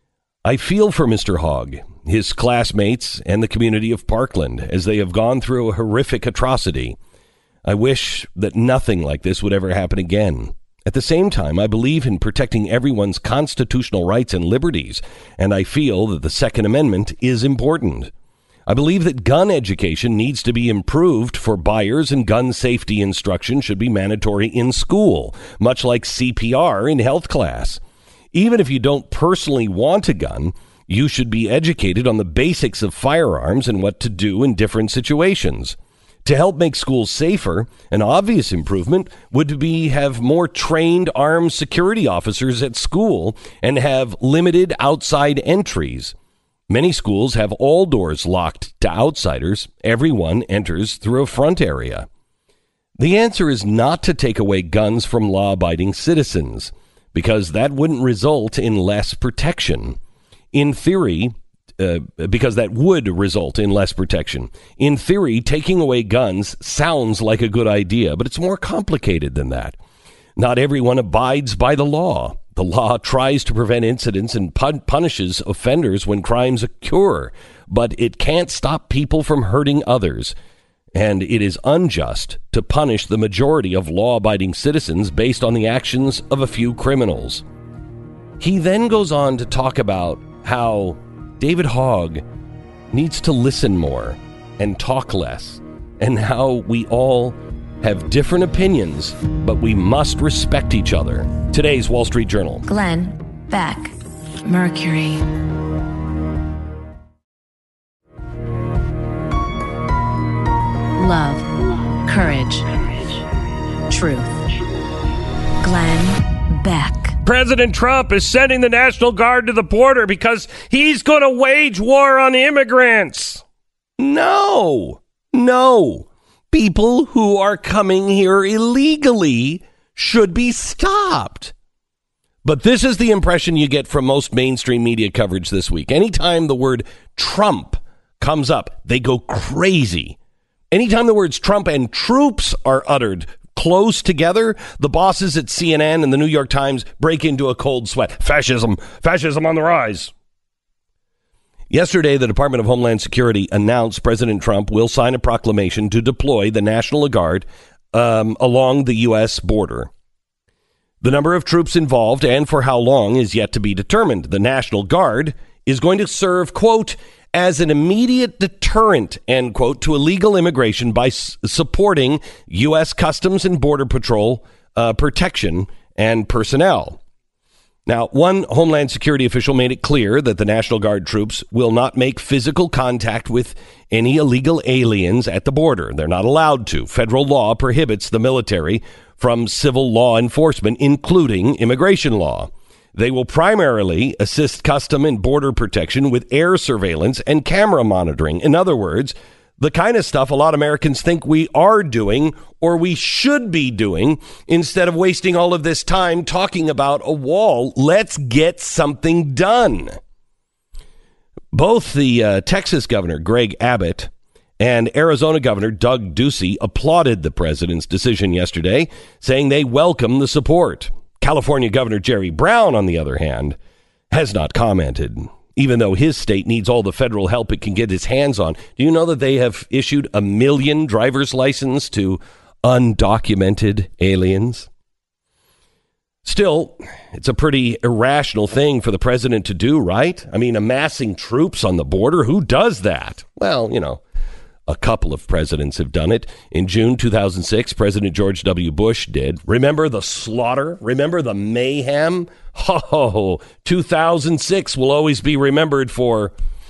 I feel for Mister Hogg, his classmates, and the community of Parkland as they have gone through a horrific atrocity. I wish that nothing like this would ever happen again. At the same time, I believe in protecting everyone's constitutional rights and liberties, and I feel that the Second Amendment is important. I believe that gun education needs to be improved for buyers, and gun safety instruction should be mandatory in school, much like C P R in health class. Even if you don't personally want a gun, you should be educated on the basics of firearms and what to do in different situations. To help make schools safer, an obvious improvement would be have more trained armed security officers at school and have limited outside entries. Many schools have all doors locked to outsiders. Everyone enters through a front area. The answer is not to take away guns from law-abiding citizens, because that wouldn't result in less protection. In theory, uh, because that would result in less protection. In theory, taking away guns sounds like a good idea, but it's more complicated than that. Not everyone abides by the law. The law tries to prevent incidents and pun- punishes offenders when crimes occur, but it can't stop people from hurting others. And it is unjust to punish the majority of law-abiding citizens based on the actions of a few criminals. He then goes on to talk about how David Hogg needs to listen more and talk less, and how we all have different opinions, but we must respect each other. Today's Wall Street Journal. Glenn Beck, Mercury. Love, courage, truth. Glenn Beck. President Trump is sending the National Guard to the border because he's going to wage war on immigrants. No, no. People who are coming here illegally should be stopped. But this is the impression you get from most mainstream media coverage this week. Anytime the word Trump comes up, they go crazy. Anytime the words Trump and troops are uttered close together, the bosses at C N N and the New York Times break into a cold sweat. Fascism, fascism on the rise. Yesterday, the Department of Homeland Security announced President Trump will sign a proclamation to deploy the National Guard um, along the U S border. The number of troops involved and for how long is yet to be determined. The National Guard is going to serve, quote, as an immediate deterrent, end quote, to illegal immigration by s- supporting U S Customs and Border Patrol uh, protection and personnel. Now, one Homeland Security official made it clear that the National Guard troops will not make physical contact with any illegal aliens at the border. They're not allowed to. Federal law prohibits the military from civil law enforcement, including immigration law. They will primarily assist custom and border protection with air surveillance and camera monitoring. In other words, the kind of stuff a lot of Americans think we are doing or we should be doing instead of wasting all of this time talking about a wall. Let's get something done. Both the uh, Texas governor, Greg Abbott, and Arizona Governor Doug Ducey applauded the president's decision yesterday, saying they welcome the support. California Governor Jerry Brown, on the other hand, has not commented, even though his state needs all the federal help it can get its hands on. Do you know that they have issued a million driver's license to undocumented aliens? Still, it's a pretty irrational thing for the president to do, right? I mean, amassing troops on the border, who does that? Well, you know, a couple of presidents have done it. In June two thousand six, President George W. Bush did. Remember the slaughter? Remember the mayhem? Oh, two thousand six will always be remembered for,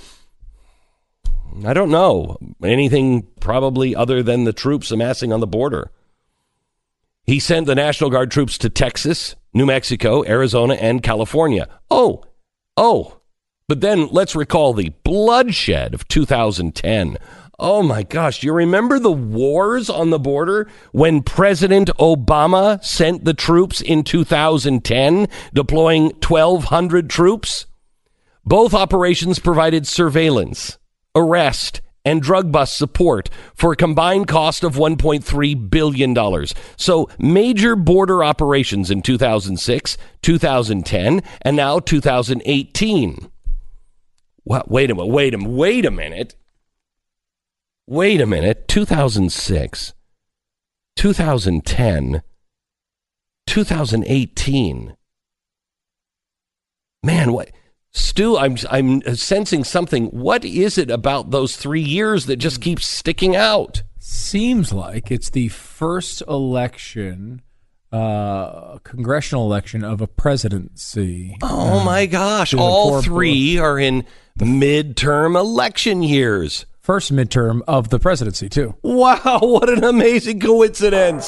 I don't know, anything probably other than the troops amassing on the border. He sent the National Guard troops to Texas, New Mexico, Arizona, and California. Oh, oh, but then let's recall the bloodshed of two thousand ten. Oh my gosh, do you remember the wars on the border when President Obama sent the troops in two thousand ten, deploying twelve hundred troops? Both operations provided surveillance, arrest, and drug bust support for a combined cost of one point three billion dollars. So major border operations in two thousand six, two thousand ten, and now two thousand eighteen. What? Wait a minute, wait a minute, wait a minute. Wait a minute, two thousand six, two thousand ten, two thousand eighteen. Man, what? Stu, I'm I'm sensing something. What is it about those three years that just keeps sticking out? Seems like it's the first election, uh, congressional election of a presidency. Oh, uh, my gosh. All three are in midterm election years. First midterm of the presidency, too. Wow, what an amazing coincidence.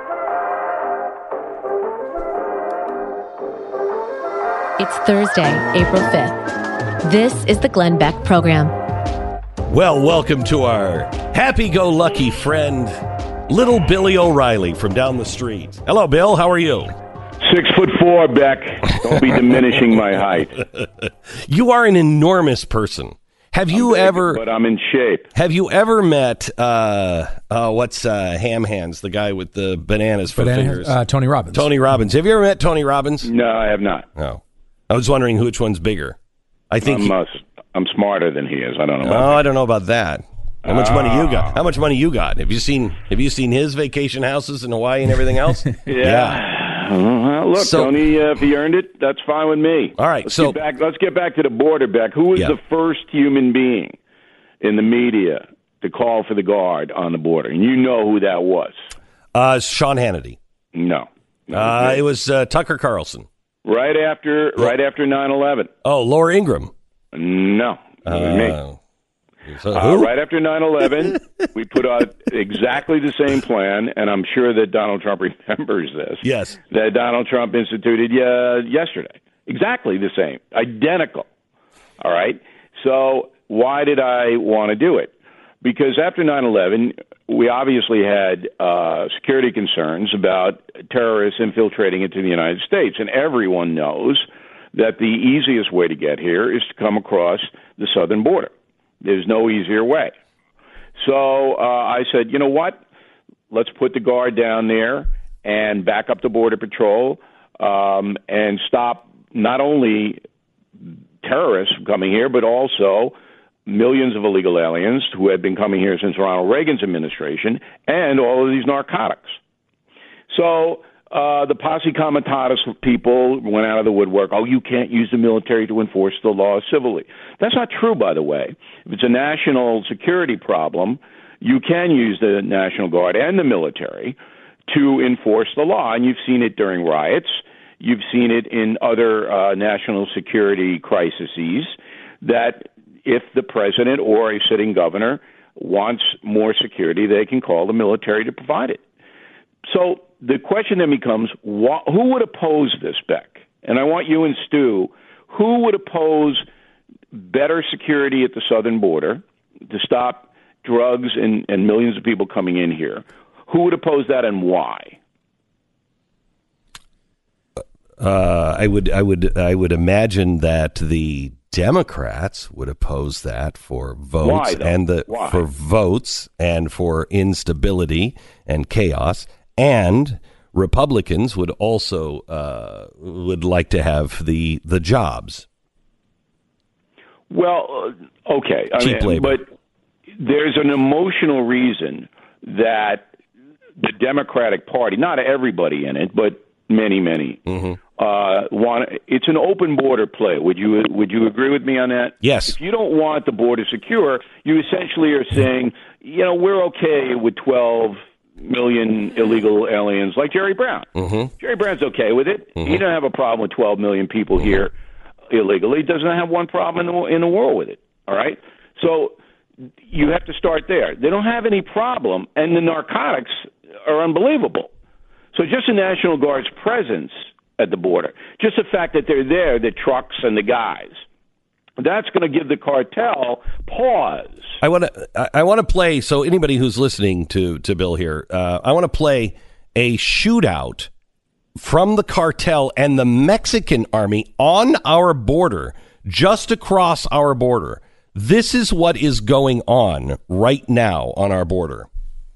It's Thursday, April fifth. This is the Glenn Beck Program. Well, welcome to our happy-go-lucky friend, little Billy O'Reilly from down the street. Hello, Bill. How are you? Six foot four, Beck. Don't be diminishing my height. You are an enormous person. Have you I'm big, ever? But I'm in shape. Have you ever met? Uh, uh, what's uh, Ham Hands? The guy with the bananas for Banana, fingers. uh, Tony Robbins. Tony Robbins. Have you ever met Tony Robbins? No, I have not. Oh, I was wondering which one's bigger. I think I'm, he, uh, I'm smarter than he is. I don't know. About oh, that. I don't know about that. How much uh, money you got? How much money you got? Have you seen? Have you seen his vacation houses in Hawaii and everything else? yeah. yeah. Well, look, so, Tony, uh, if he earned it, that's fine with me. All right. Let's so get back, let's get back to the border, Beck. Who was yeah. the first human being in the media to call for the guard on the border? And you know who that was. Uh, Sean Hannity. No. no uh, it was uh, Tucker Carlson. Right after right after nine eleven. Oh, Laura Ingraham. No. It was me. Uh, so uh, right after nine eleven, we put out exactly the same plan, and I'm sure that Donald Trump remembers this. Yes. That Donald Trump instituted uh, yesterday. Exactly the same. Identical. All right? So why did I want to do it? Because after nine eleven, we obviously had uh, security concerns about terrorists infiltrating into the United States. And everyone knows that the easiest way to get here is to come across the southern border. There's no easier way. So uh, I said, you know what? Let's put the guard down there and back up the Border Patrol um, and stop not only terrorists from coming here, but also millions of illegal aliens who had been coming here since Ronald Reagan's administration, and all of these narcotics. So uh, the posse comitatus people went out of the woodwork. Oh, you can't use the military to enforce the law civilly. That's not true, by the way. If it's a national security problem, you can use the National Guard and the military to enforce the law, and you've seen it during riots. You've seen it in other uh, national security crises that if the president or a sitting governor wants more security, they can call the military to provide it. So the question then becomes, wh- who would oppose this, Beck? And I want you and Stu, who would oppose better security at the southern border to stop drugs and, and millions of people coming in here? Who would oppose that and why? Uh, I would, I would, I would imagine that the Democrats would oppose that for votes Why, though? and the Why? for votes and for instability and chaos, and Republicans would also uh, would like to have the the jobs. Well, uh, okay, I cheap mean, labor, but there's an emotional reason that the Democratic Party, not everybody in it, but many, many, Mm-hmm. uh, want. It's an open border play. Would you Would you agree with me on that? Yes. If you don't want the border secure, you essentially are saying, you know, we're okay with twelve million illegal aliens like Jerry Brown. Mm-hmm. Jerry Brown's okay with it. Mm-hmm. He doesn't have a problem with twelve million people mm-hmm. here illegally. He doesn't have one problem in the, in the world with it. All right? So you have to start there. They don't have any problem, and the narcotics are unbelievable. So just the National Guard's presence at the border, just the fact that they're there, the trucks and the guys, that's going to give the cartel pause. I want to. I want to play. So anybody who's listening to to Bill here, uh, I want to play a shootout from the cartel and the Mexican army on our border, just across our border. This is what is going on right now on our border.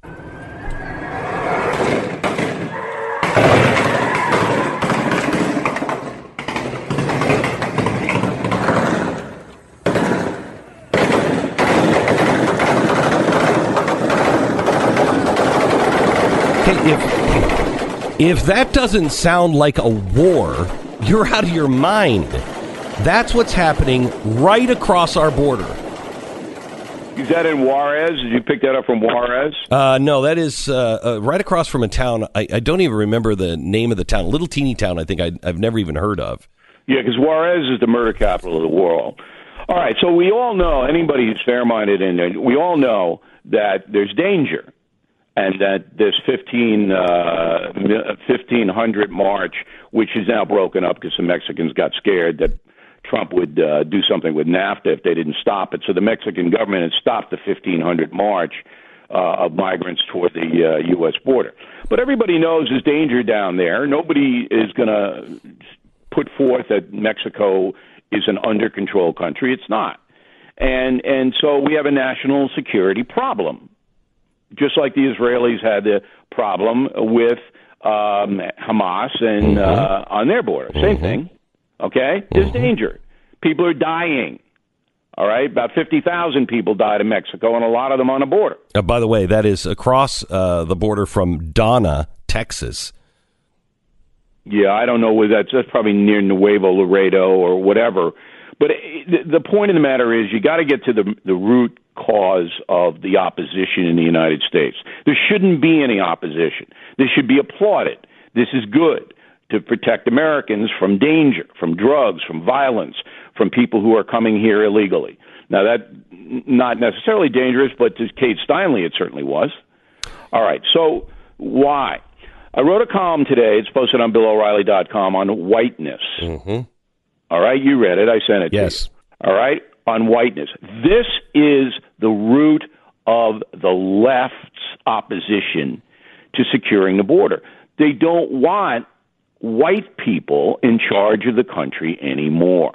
If, if that doesn't sound like a war, you're out of your mind. That's what's happening right across our border. Is that in Juarez? Did you pick that up from Juarez? Uh, no, that is uh, uh, right across from a town. I, I don't even remember the name of the town. A little teeny town I think I, I've never even heard of. Yeah, because Juarez is the murder capital of the world. All right, so we all know, anybody who's fair-minded, in we all know that there's danger. And that this fifteen, uh, fifteen hundred march, which is now broken up because the Mexicans got scared that Trump would uh, do something with NAFTA if they didn't stop it. So the Mexican government has stopped the fifteen hundred march uh, of migrants toward the uh, U S border. But everybody knows there's danger down there. Nobody is going to put forth that Mexico is an under-control country. It's not. And and so we have a national security problem. Just like the Israelis had the problem with um, Hamas and mm-hmm. uh, on their border. Same mm-hmm. thing. Okay? There's mm-hmm. danger. People are dying. All right? About fifty thousand people died in Mexico, and a lot of them on the border. Uh, by the way, that is across uh, the border from Donna, Texas. Yeah, I don't know where that's. That's probably near Nuevo Laredo or whatever. But it, the point of the matter is you got to get to the the root cause of the opposition in the United States. There shouldn't be any opposition. This should be applauded. This is good to protect Americans from danger, from drugs, from violence, from people who are coming here illegally. Now, that not necessarily dangerous, but to Kate Steinle, it certainly was. All right, so why? I wrote a column today. It's posted on Bill O'Reilly dot com on whiteness. Mm-hmm. All right, you read it. I sent it yes. to you. All right, on whiteness. This is the root of the left's opposition to securing the border. They don't want white people in charge of the country anymore.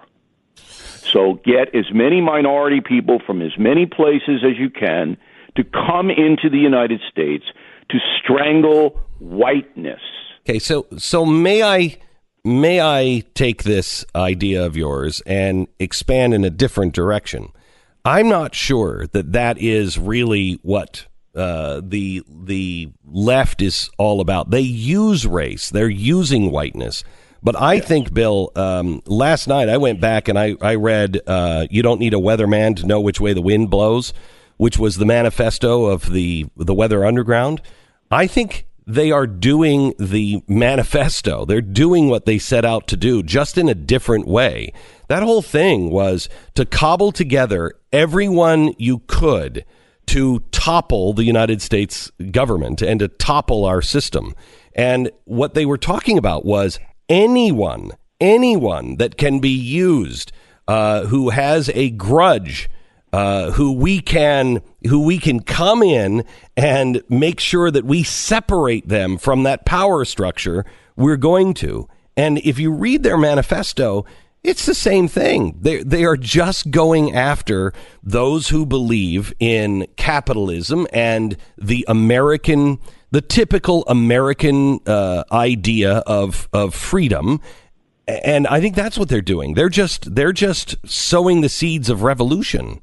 So get as many minority people from as many places as you can to come into the United States to strangle whiteness. Okay, so so may I... May I take this idea of yours and expand in a different direction? I'm not sure that that is really what uh, the the left is all about. They use race. They're using whiteness. But I think, Bill, um, last night I went back and I, I read uh, You Don't Need a Weatherman to Know Which Way the Wind Blows, which was the manifesto of the the Weather Underground. I think they are doing the manifesto. They're doing what they set out to do, just in a different way. That whole thing was to cobble together everyone you could to topple the United States government and to topple our system. And what they were talking about was anyone, anyone that can be used, uh, who has a grudge, Uh, who we can who we can come in and make sure that we separate them from that power structure, we're going to. And if you read their manifesto, it's the same thing. They they are just going after those who believe in capitalism and the American, the typical American uh, idea of of freedom. And I think that's what they're doing. They're just they're just sowing the seeds of revolution.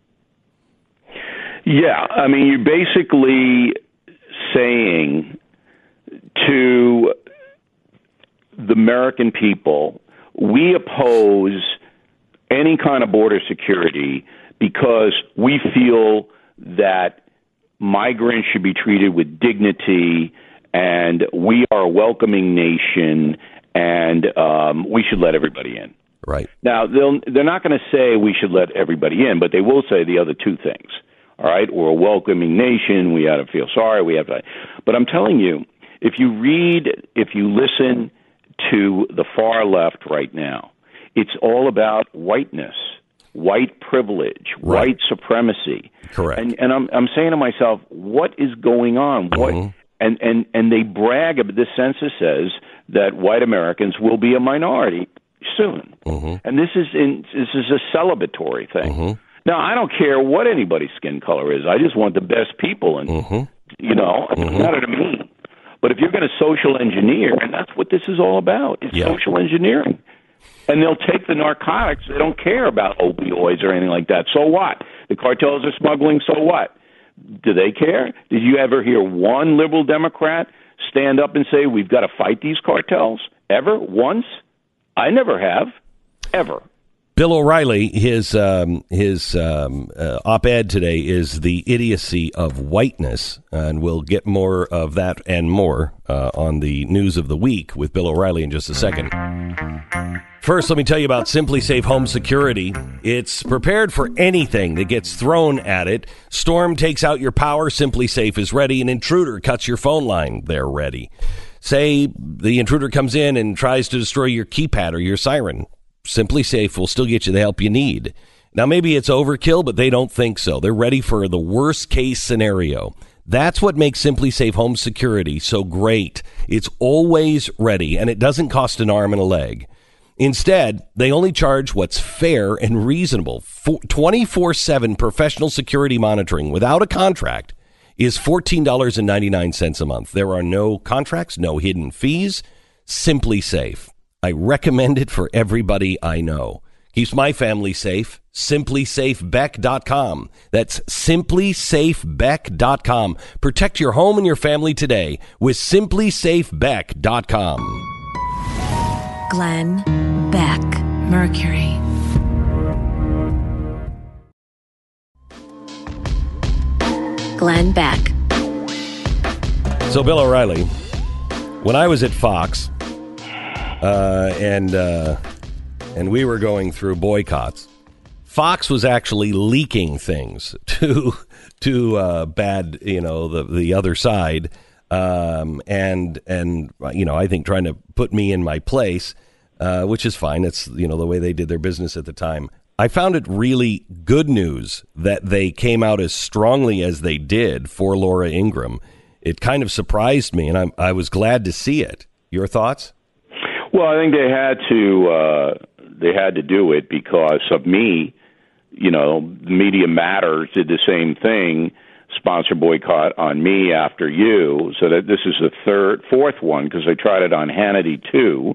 Yeah, I mean, you're basically saying to the American people, we oppose any kind of border security because we feel that migrants should be treated with dignity, and we are a welcoming nation, and um, we should let everybody in. Right. Now, they'll, they're not going to say we should let everybody in, but they will say the other two things. All right? We're a welcoming nation. We ought to feel sorry. We have to. But I'm telling you, if you read, if you listen to the far left right now, it's all about whiteness, white privilege, Right. white supremacy. Correct. And, and I'm, I'm saying to myself, what is going on? What? Mm-hmm. And, and, and they brag, but this census says that white Americans will be a minority soon. Mm-hmm. And this is in, this is a celebratory thing. Mm-hmm. Now, I don't care what anybody's skin color is. I just want the best people, and Mm-hmm. you know, it doesn't matter to me. But if you're going to social engineer, and that's what this is all about, it's Yeah. social engineering. And they'll take the narcotics. They don't care about opioids or anything like that. So what? The cartels are smuggling. So what? Do they care? Did you ever hear one liberal Democrat stand up and say, we've got to fight these cartels? Ever? Once? I never have. Ever. Bill O'Reilly, his um, his um, uh, op-ed today is the idiocy of whiteness, and we'll get more of that and more uh, on the news of the week with Bill O'Reilly in just a second. First, let me tell you about Simply Safe Home Security. It's prepared for anything that gets thrown at it. Storm takes out your power, Simply Safe is ready. An intruder cuts your phone line, they're ready. Say the intruder comes in and tries to destroy your keypad or your siren. Simply Safe will still get you the help you need. Now, maybe it's overkill, but they don't think so. They're ready for the worst case scenario. That's what makes Simply Safe Home Security so great. It's always ready, and it doesn't cost an arm and a leg. Instead, they only charge what's fair and reasonable. twenty-four seven professional security monitoring without a contract is fourteen dollars and ninety-nine cents a month. There are no contracts, no hidden fees. Simply Safe. I recommend it for everybody I know. Keeps my family safe. simply safe beck dot com. That's simply safe beck dot com. Protect your home and your family today with simply safe beck dot com. Glenn Beck, Mercury. Glenn Beck. So, Bill O'Reilly, when I was at Fox, uh, and uh, and we were going through boycotts, Fox was actually leaking things to to uh, bad, you know, the the other side, um, and and you know, I think trying to put me in my place, uh, which is fine. It's, you know, the way they did their business at the time. I found it really good news that they came out as strongly as they did for Laura Ingraham. It kind of surprised me, and I, I was glad to see it. Your thoughts? Well, I think they had to uh, they had to do it because of me. You know, Media Matters did the same thing, sponsor boycott on me after you. So that this is the third, fourth one because they tried it on Hannity too.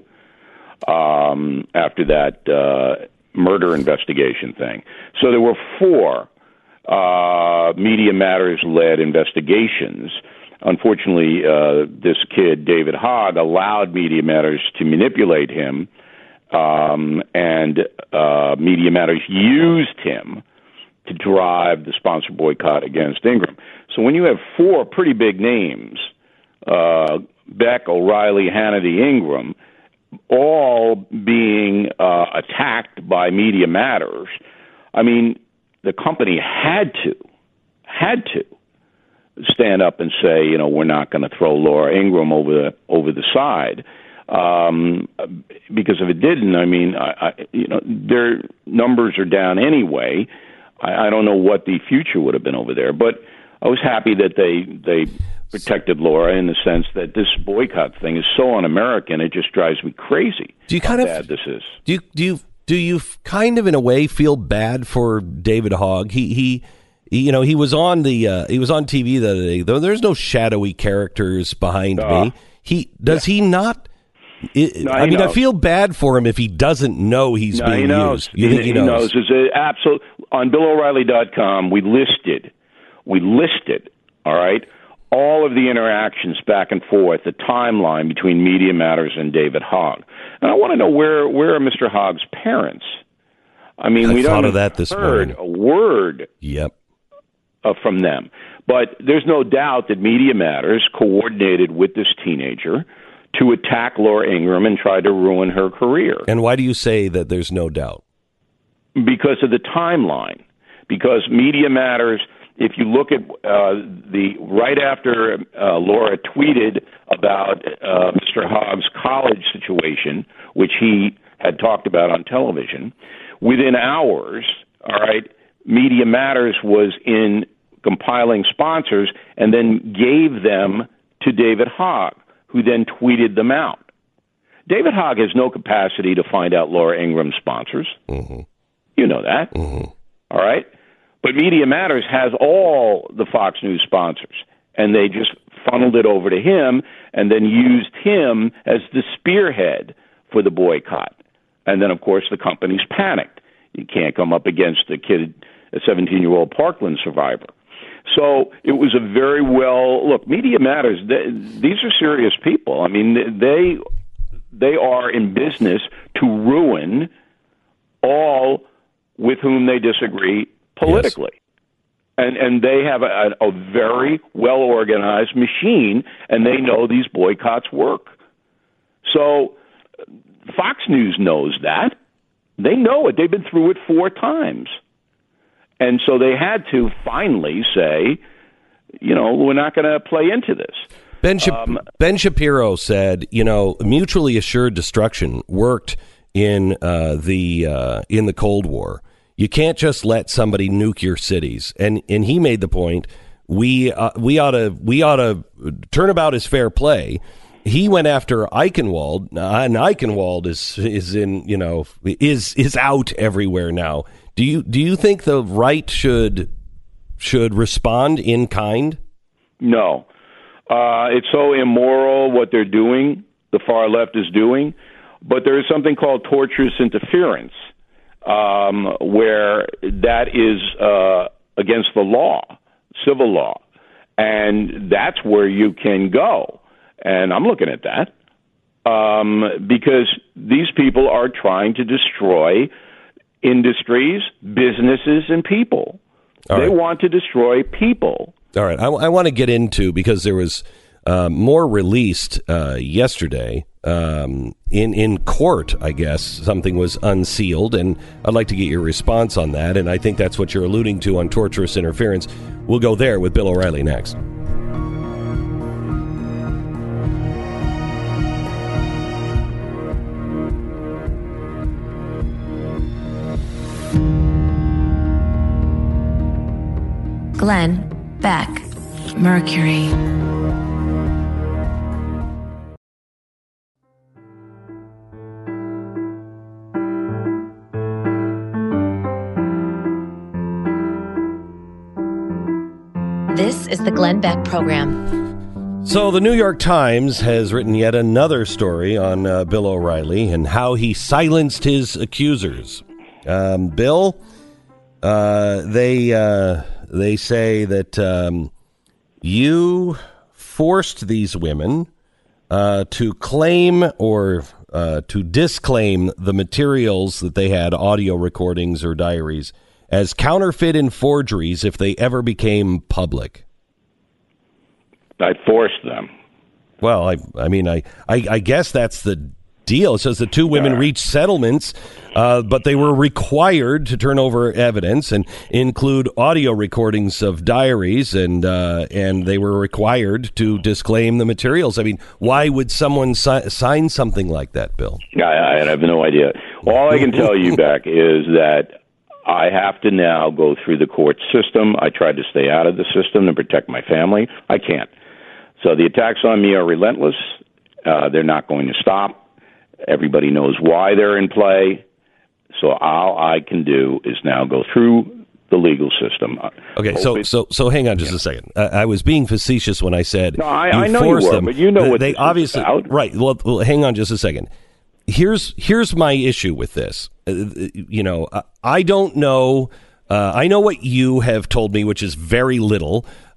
Um, after that uh, murder investigation thing, so there were four uh, Media Matters led investigations. Unfortunately, uh, this kid, David Hogg, allowed Media Matters to manipulate him, um, and uh, Media Matters used him to drive the sponsor boycott against Ingraham. So when you have four pretty big names, uh, Beck, O'Reilly, Hannity, Ingraham, all being uh, attacked by Media Matters, I mean, the company had to, had to, stand up and say, you know, we're not going to throw Laura Ingraham over the over the side, um, because if it didn't, I mean, I, I, you know, their numbers are down anyway. I, I don't know what the future would have been over there, but I was happy that they they protected Laura in the sense that this boycott thing is so un-American, it just drives me crazy. Do you kind how of bad this is? Do you do you do you kind of in a way feel bad for David Hogg? He he. You know, he was on the uh, he was on T V the other day. Though there's no shadowy characters behind uh, me. He does yeah. he not? It, no, I mean, knows. I feel bad for him if he doesn't know he's no, being he knows. used. You he, think he, he knows? knows. It's a absolute on Bill O'Reilly dot com. We listed, we listed. All right, all of the interactions back and forth, the timeline between Media Matters and David Hogg. And I want to know where, where are Mister Hogg's parents? I mean, I we thought don't of that this heard morning. a word Yep. uh, from them. But there's no doubt that Media Matters coordinated with this teenager to attack Laura Ingraham and try to ruin her career. And why do you say that there's no doubt? Because of the timeline. Because Media Matters, if you look at uh, the right after uh, Laura tweeted about uh, Mister Hogg's college situation, which he had talked about on television, within hours, all right, Media Matters was in compiling sponsors and then gave them to David Hogg, who then tweeted them out. David Hogg has no capacity to find out Laura Ingraham's sponsors. Mm-hmm. You know that. Mm-hmm. All right? But Media Matters has all the Fox News sponsors, and they just funneled it over to him and then used him as the spearhead for the boycott. And then, of course, the companies panicked. You can't come up against a kid, a seventeen-year-old Parkland survivor. So it was a very well, look, Media Matters, they, these are serious people. I mean, they they are in business to ruin all with whom they disagree politically. Yes. And and they have a, a very well-organized machine, and they know these boycotts work. So Fox News knows that. They know it. They've been through it four times. And so they had to finally say, you know, we're not going to play into this. Ben, Shap- um, Ben Shapiro said, you know, mutually assured destruction worked in uh, the uh, in the Cold War. You can't just let somebody nuke your cities. And and he made the point, we uh, we ought to we ought to turnabout is fair play. He went after Eichenwald, and Eichenwald is is in you know is is out everywhere now. Do you do you think the right should should respond in kind? No, uh, it's so immoral what they're doing. The far left is doing, but there is something called tortious interference, um, where that is uh, against the law, civil law, and that's where you can go. And I'm looking at that um, because these people are trying to destroy industries, businesses, and people. All they right. want to destroy people. All right. I, I want to get into, because there was uh, more released uh, yesterday um, in, in court, I guess. Something was unsealed, and I'd like to get your response on that. And I think that's what you're alluding to on torturous interference. We'll go there with Bill O'Reilly next. Glenn Beck, Mercury. This is the Glenn Beck Program. So the New York Times has written yet another story on uh, Bill O'Reilly and how he silenced his accusers. Um, Bill, uh, they... Uh, They say that um, you forced these women uh, to claim or uh, to disclaim the materials that they had, audio recordings or diaries, as counterfeit and forgeries if they ever became public. I forced them. Well, I, I mean, I, I, I guess that's the deal. It says the two women reached settlements, uh, but they were required to turn over evidence and include audio recordings of diaries, and uh, and they were required to disclaim the materials. I mean, why would someone si- sign something like that, Bill? I, I have no idea. All I can tell you, Beck, is that I have to now go through the court system. I tried to stay out of the system to protect my family. I can't. So the attacks on me are relentless. Uh, they're not going to stop. Everybody knows why they're in play. So all I can do is now go through the legal system. Okay, so so so hang on just yeah. a second. Uh, I was being facetious when I said no, I, you I know forced you were, them. But you know what they this obviously is about. Right. Well, well, hang on just a second. Here's here's my issue with this. Uh, you know, I, I don't know. Uh, I know what you have told me, which is very little.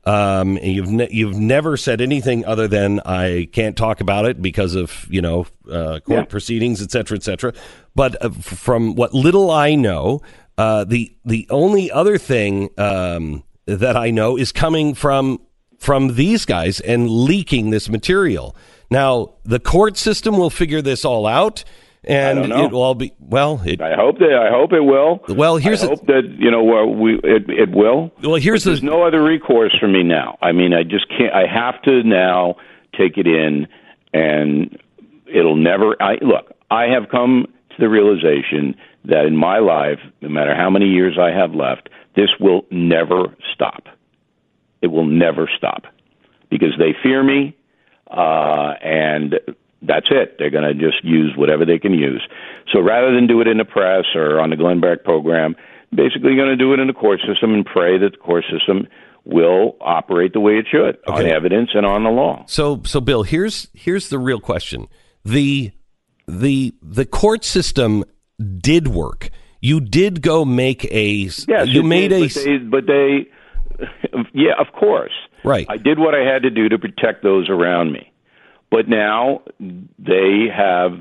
Um, and you've ne- you've never said anything other than I can't talk about it because of you know uh, court yeah. proceedings, et cetera, et cetera. But uh, from what little I know, uh, the the only other thing um, that I know is coming from from these guys and leaking this material. Now the court system will figure this all out. And it will all be well. It, I hope that I hope it will. Well, here's I a, hope that you know we it, it will. Well, here's there's the, no other recourse for me now. I mean, I just can't. I have to now take it in, and it'll never. I look. I have come to the realization that in my life, no matter how many years I have left, this will never stop. It will never stop because they fear me, uh, and. That's it. They're going to just use whatever they can use. So rather than do it in the press or on the Glenn Beck program, basically going to do it in the court system and pray that the court system will operate the way it should okay. on evidence and on the law. So, so Bill, here's here's the real question: the the the court system did work. You did go make a. Yes, you made did, a. But they, but they, yeah, of course. Right. I did what I had to do to protect those around me. But now they have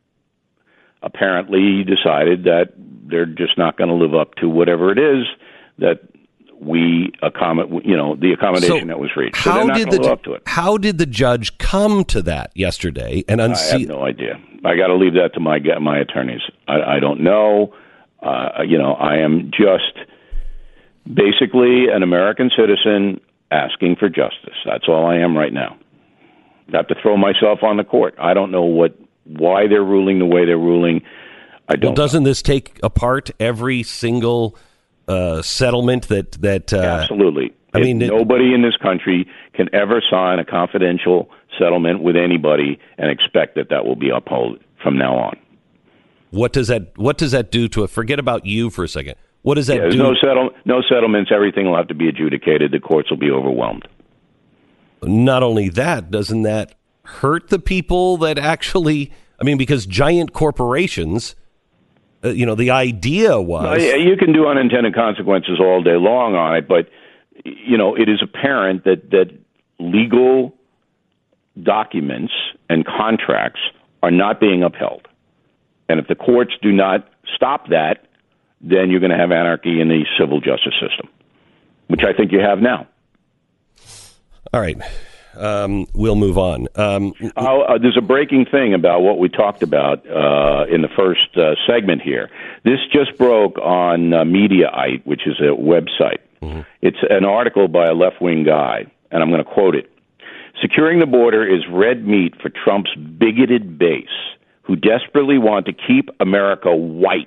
apparently decided that they're just not going to live up to whatever it is that we accommodate, you know, the accommodation so that was reached. So how did the live up to it. How did the judge come to that yesterday? And unseat- I have no idea. I got to leave that to my my attorneys. I, I don't know. Uh, you know, I am just basically an American citizen asking for justice. That's all I am right now. I have to throw myself on the court. I don't know what why they're ruling the way they're ruling. I don't. Well, doesn't know. this take apart every single uh, settlement that that? Uh, Absolutely. I if mean, nobody in this country can ever sign a confidential settlement with anybody and expect that that will be upheld from now on. What does that What does that do to it? Forget about you for a second. What does that yeah, there's do? No settle, no settlements. Everything will have to be adjudicated. The courts will be overwhelmed. Not only that, doesn't that hurt the people that actually, I mean, because giant corporations, uh, you know, the idea was... Well, yeah, you can do unintended consequences all day long on it, but, you know, it is apparent that, that legal documents and contracts are not being upheld. And if the courts do not stop that, then you're going to have anarchy in the civil justice system, which I think you have now. All right. Um, we'll move on. Um, uh, uh, there's a breaking thing about what we talked about uh, in the first uh, segment here. This just broke on uh, Mediaite, which is a website. Mm-hmm. It's an article by a left-wing guy, and I'm going to quote it. Securing the border is red meat for Trump's bigoted base, who desperately want to keep America white.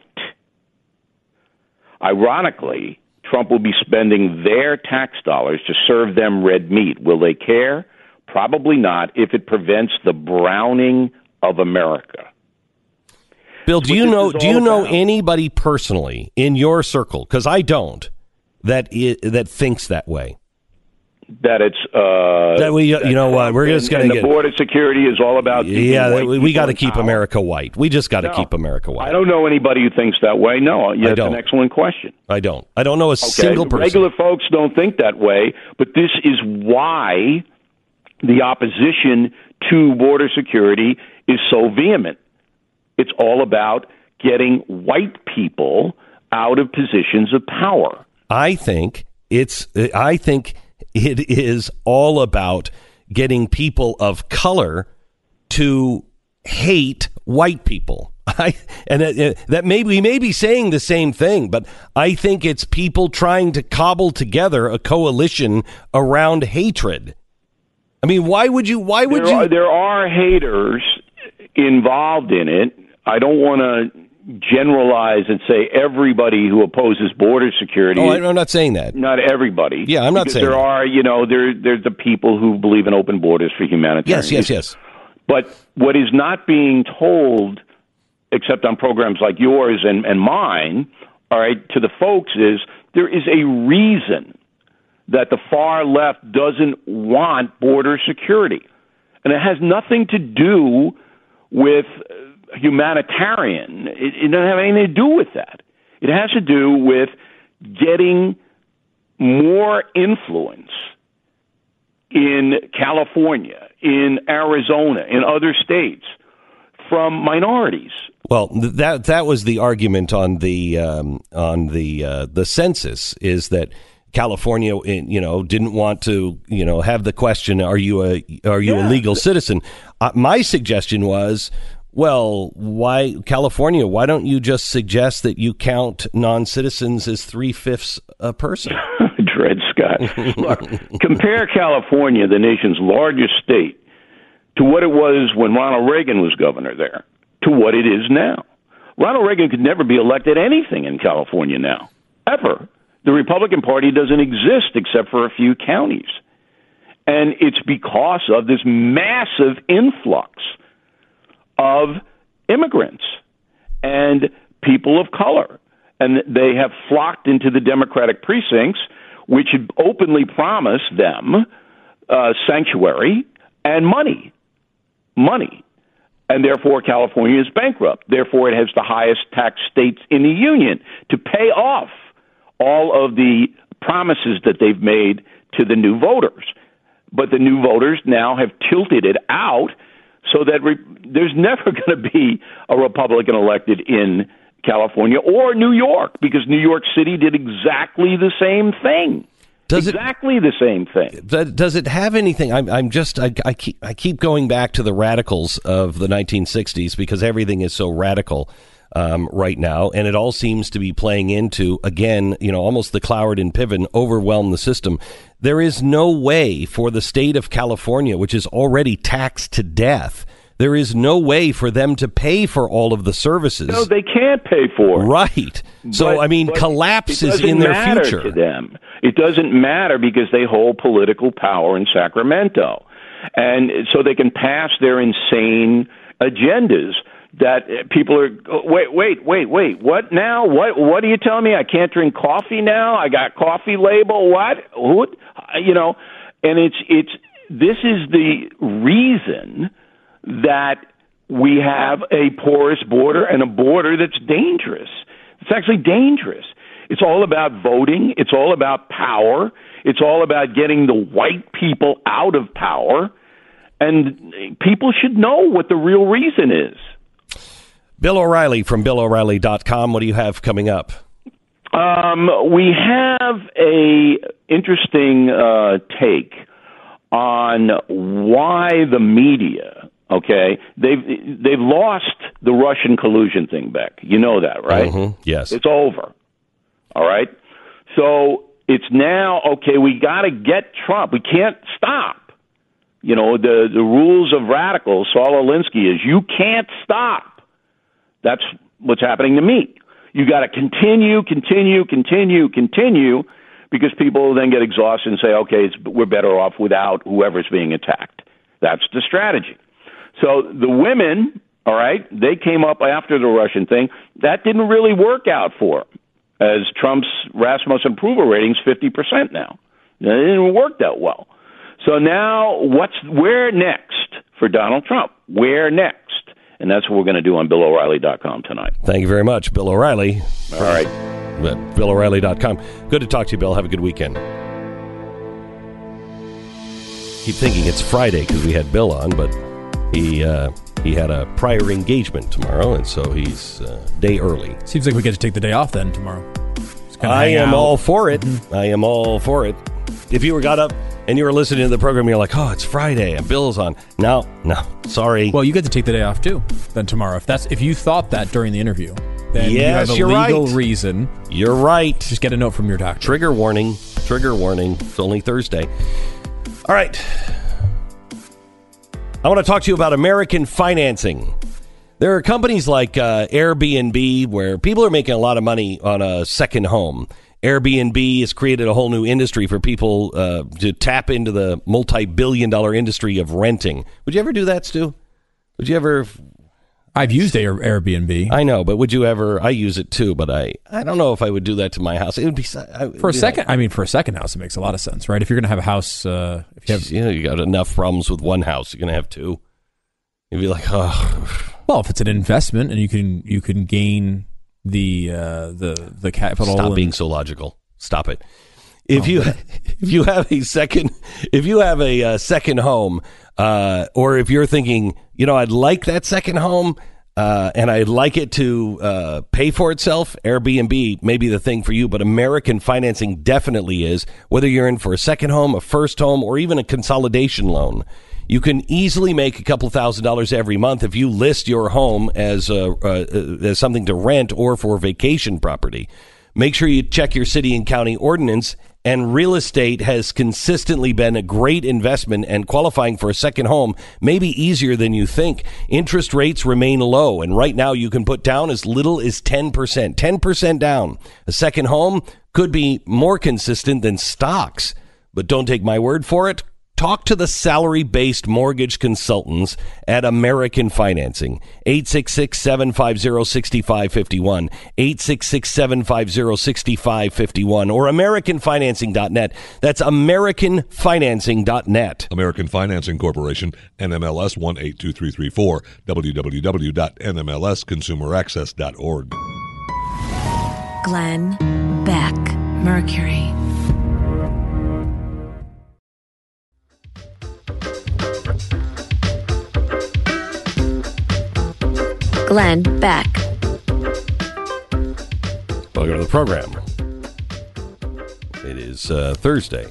Ironically, Trump will be spending their tax dollars to serve them red meat. Will they care? Probably not if it prevents the browning of America. Bill, do you know do you know anybody personally in your circle, because I don't, that I, that thinks that way? That it's uh, that we you that know what we're just going to get the border security is all about yeah we, we got to keep power. America white. We just got to no, keep America white. I don't know anybody who thinks that way. No, yeah, that's an excellent question. I don't. I don't know a okay, single person. Regular folks don't think that way, but this is why the opposition to border security is so vehement. It's all about getting white people out of positions of power. I think it's. I think. It is all about getting people of color to hate white people. I, and it, that may, we may be saying the same thing, but I think it's people trying to cobble together a coalition around hatred. I mean, why would you? Why would there you? Are, there are haters involved in it. I don't want to generalize and say everybody who opposes border security. Oh, I'm not saying that. Not everybody. Yeah, I'm not because saying there that. are, you know, there there's the people who believe in open borders for humanitarian. Yes, yes, yes. But what is not being told, except on programs like yours and, and mine, all right, to the folks is there is a reason that the far left doesn't want border security. And it has nothing to do with humanitarian. It, it doesn't have anything to do with that. It has to do with getting more influence in California, in Arizona, in other states from minorities. Well, that that was the argument on the um, on the uh, the census, is that California, you know, didn't want to, you know, have the question, are you a are you Yeah. a legal citizen? Uh, my suggestion was, well, why California? Why don't you just suggest that you count non-citizens as three-fifths a person? Dred Scott. Look, compare California, the nation's largest state, to what it was when Ronald Reagan was governor there, to what it is now. Ronald Reagan could never be elected anything in California now, ever. The Republican Party doesn't exist except for a few counties. And it's because of this massive influx of immigrants and people of color. And they have flocked into the Democratic precincts, which had openly promised them uh, sanctuary and money. Money. And therefore, California is bankrupt. Therefore, it has the highest tax states in the union to pay off all of the promises that they've made to the new voters. But the new voters now have tilted it out so that re- there's never going to be a Republican elected in California or New York, because New York City did exactly the same thing. Does exactly it, the same thing. Does, does it have anything? I'm, I'm just, I, I keep, I keep going back to the radicals of the nineteen sixties, because everything is so radical um, right now, and it all seems to be playing into, again, you know, almost the Cloward and Piven overwhelm the system. There is no way for the state of California, which is already taxed to death, there is no way for them to pay for all of the services. No, they can't pay for it. Right. So, But- I mean, but collapse it is doesn't in their matter future. to them. It doesn't matter because they hold political power in Sacramento. And so they can pass their insane agendas that people are, oh, wait, wait, wait, wait, what now? What What are you telling me? I can't drink coffee now? I got coffee label? What? Who? You know, and it's, it's, this is the reason that we have a porous border and a border that's dangerous. It's actually dangerous. It's all about voting. It's all about power. It's all about getting the white people out of power. And people should know what the real reason is. Bill O'Reilly from Bill O'Reilly dot com. What do you have coming up? Um, we have a interesting uh, take on why the media, okay, they've they've lost the Russian collusion thing back. You know that, right? Mm-hmm. Yes. It's over. All right? So it's now, okay, we got to get Trump. We can't stop. You know, the, the rules of radicals, Saul Alinsky, is you can't stop. That's what's happening to me. You got to continue, continue, continue, continue, because people will then get exhausted and say, okay, it's, we're better off without whoever's being attacked. That's the strategy. So the women, all right, they came up after the Russian thing. That didn't really work out for them, as Trump's Rasmussen approval rating's fifty percent now. It didn't work that well. So now what's where next for Donald Trump? Where next? And that's what we're going to do on Bill O'Reilly dot com tonight. Thank you very much, Bill O'Reilly. All right. Bill O'Reilly dot com. Good to talk to you, Bill. Have a good weekend. Keep thinking it's Friday because we had Bill on, but he uh, he had a prior engagement tomorrow, and so he's a uh, day early. Seems like we get to take the day off then tomorrow. Just kinda I hang am out. all for it. I am all for it. If you were got up and you were listening to the program, you're like, oh, it's Friday and Bill's on. No, no, sorry. Well, you get to take the day off too. Then tomorrow, if that's if you thought that during the interview, then Yes, you have a you're legal right. reason. You're right. Just get a note from your doctor. Trigger warning. Trigger warning. It's only Thursday. All right. I want to talk to you about American financing. There are companies like uh, Airbnb where people are making a lot of money on a second home. Airbnb has created a whole new industry for people uh, to tap into the multi-billion dollar industry of renting. Would you ever do that, Stu? Would you ever? I've used Air, Airbnb. I know, but would you ever? I use it too, but I, I don't know if I would do that to my house. It would be I, For a second, I mean, for a second house, it makes a lot of sense, right? If you're going to have a house, uh, if you have, you know, you got enough problems with one house, you're going to have two. You'd be like, oh. Well, if it's an investment and you can you can gain the uh, the the capital. Stop and, being so logical. Stop it. if Oh, you but- if you have a second if you have a, uh second home, uh, or if you're thinking, you know, I'd like that second home, uh, and I'd like it to uh, pay for itself, Airbnb may be the thing for you. But American Financing definitely is. Whether you're in for a second home, a first home, or even a consolidation loan, you can easily make a couple thousand dollars every month if you list your home as uh, uh, as something to rent or for vacation property. Make sure you check your city and county ordinance. And real estate has consistently been a great investment, and qualifying for a second home may be easier than you think. Interest rates remain low, and right now you can put down as little as ten percent. ten percent down. A second home could be more consistent than stocks. But don't take my word for it. Talk to the salary-based mortgage consultants at American Financing. eight six six, seven five zero, six five five one. eight six six, seven five zero, six five five one. Or American Financing dot net. That's American Financing dot net. American Financing Corporation, N M L S one eight two three three four, w w w dot n m l s consumer access dot org. Glenn Beck, Mercury. Glenn Beck. Welcome to the program. It is uh, Thursday.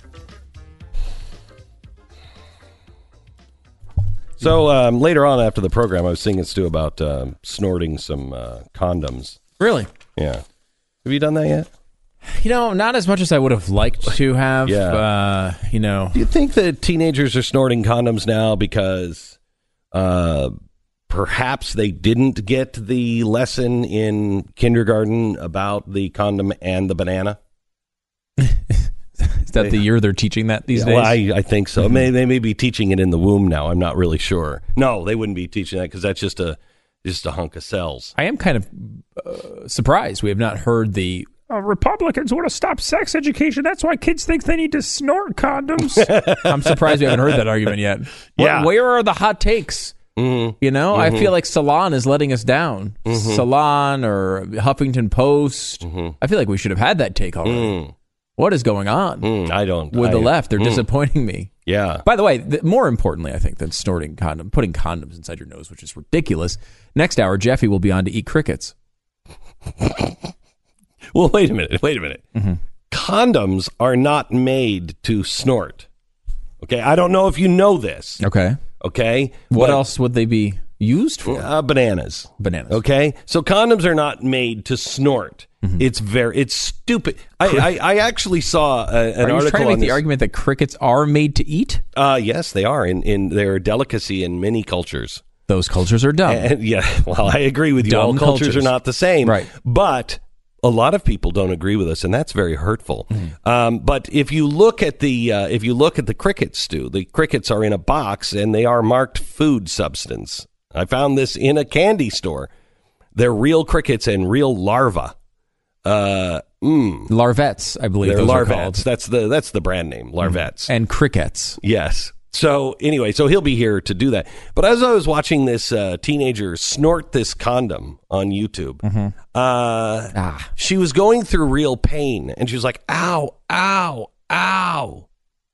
So um, later on after the program, I was singing Stu about uh, snorting some uh, condoms. Really? Yeah. Have you done that yet? You know, not as much as I would have liked to have. Yeah. Uh, you know. Do you think that teenagers are snorting condoms now because uh, perhaps they didn't get the lesson in kindergarten about the condom and the banana? Is that the year they're teaching that these Yeah, days? well, I, I think so. Mm-hmm. May, they may be teaching it in the womb now. I'm not really sure. No, they wouldn't be teaching that because that's just a just a hunk of cells. I am kind of uh, surprised we have not heard the uh, Republicans want to stop sex education. That's why kids think they need to snort condoms. I'm surprised we haven't heard that argument yet. Yeah. Where, where are the hot takes? Mm-hmm. You know, mm-hmm. I feel like Salon is letting us down. Mm-hmm. Salon or Huffington Post. Mm-hmm. I feel like we should have had that take already. Mm. What is going on? Mm, I don't. With I, the left, they're mm. disappointing me. Yeah. By the way, th- more importantly, I think, than snorting condom, putting condoms inside your nose, which is ridiculous. Next hour, Jeffy will be on to eat crickets. Well, wait a minute. Wait a minute. Mm-hmm. Condoms are not made to snort. Okay. I don't know if you know this. Okay. Okay. What but, else would they be used for? Uh, bananas. Bananas. Okay. So condoms are not made to snort. Mm-hmm. It's very, it's stupid. I, I, I actually saw a, an are article you trying to make on the this. argument that crickets are made to eat? Uh, yes, they are. In, in their delicacy in many cultures. Those cultures are dumb. And, yeah. Well, I agree with you. Dumb All cultures, cultures are not the same. Right. But a lot of people don't agree with us, and that's very hurtful. Mm-hmm. Um, but if you look at the uh, if you look at the crickets, Stu, the crickets are in a box and they are marked food substance. I found this in a candy store. They're real crickets and real larvae. Uh, mm. Larvettes, I believe. They're those larvettes. Are called. That's the that's the brand name, larvettes. Mm-hmm. And crickets. Yes. So anyway, so he'll be here to do that. But as I was watching this uh, teenager snort this condom on YouTube, mm-hmm. uh, ah. she was going through real pain, and she was like, "Ow, ow, ow!"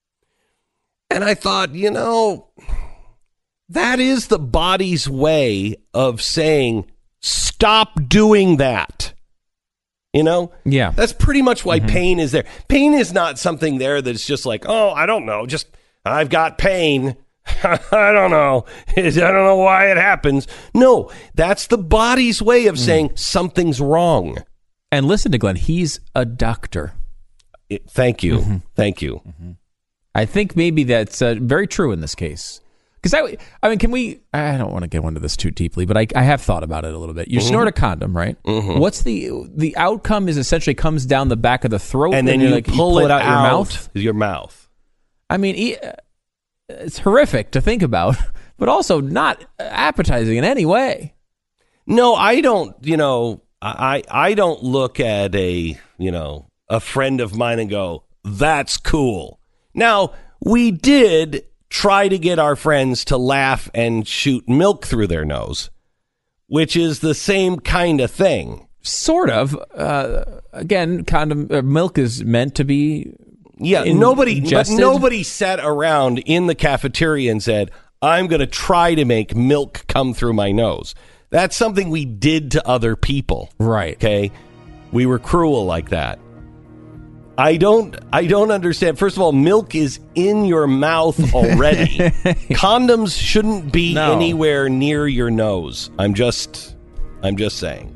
And I thought, you know, that is the body's way of saying, "Stop doing that." You know? Yeah. That's pretty much why mm-hmm. pain is there. Pain is not something there that's just like, oh, I don't know, just I've got pain. I don't know. I don't know why it happens. No, that's the body's way of mm. saying something's wrong. And listen to Glenn. He's a doctor. It, thank you. Mm-hmm. Thank you. Mm-hmm. I think maybe that's uh, very true in this case. Because I, I mean, can we? I don't want to get into this too deeply, but I, I have thought about it a little bit. You mm-hmm. snort a condom, right? Mm-hmm. What's the the outcome? Is essentially comes down the back of the throat, and then and you, like, pull, you pull it it out, out your mouth. Your mouth. I mean, it's horrific to think about, but also not appetizing in any way. No, I don't. You know, I I don't look at a you know a friend of mine and go, "That's cool." Now we did try to get our friends to laugh and shoot milk through their nose, which is the same kind of thing. Sort of. Uh, again, condom uh, milk is meant to be. Yeah, in- nobody, but ingested. nobody sat around in the cafeteria and said, "I'm going to try to make milk come through my nose." That's something we did to other people, right? Okay, we were cruel like that. I don't, I don't understand. First of all, milk is in your mouth already. Condoms shouldn't be No. anywhere near your nose. I'm just, I'm just saying.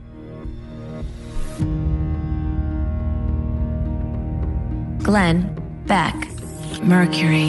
Glenn Beck, Mercury.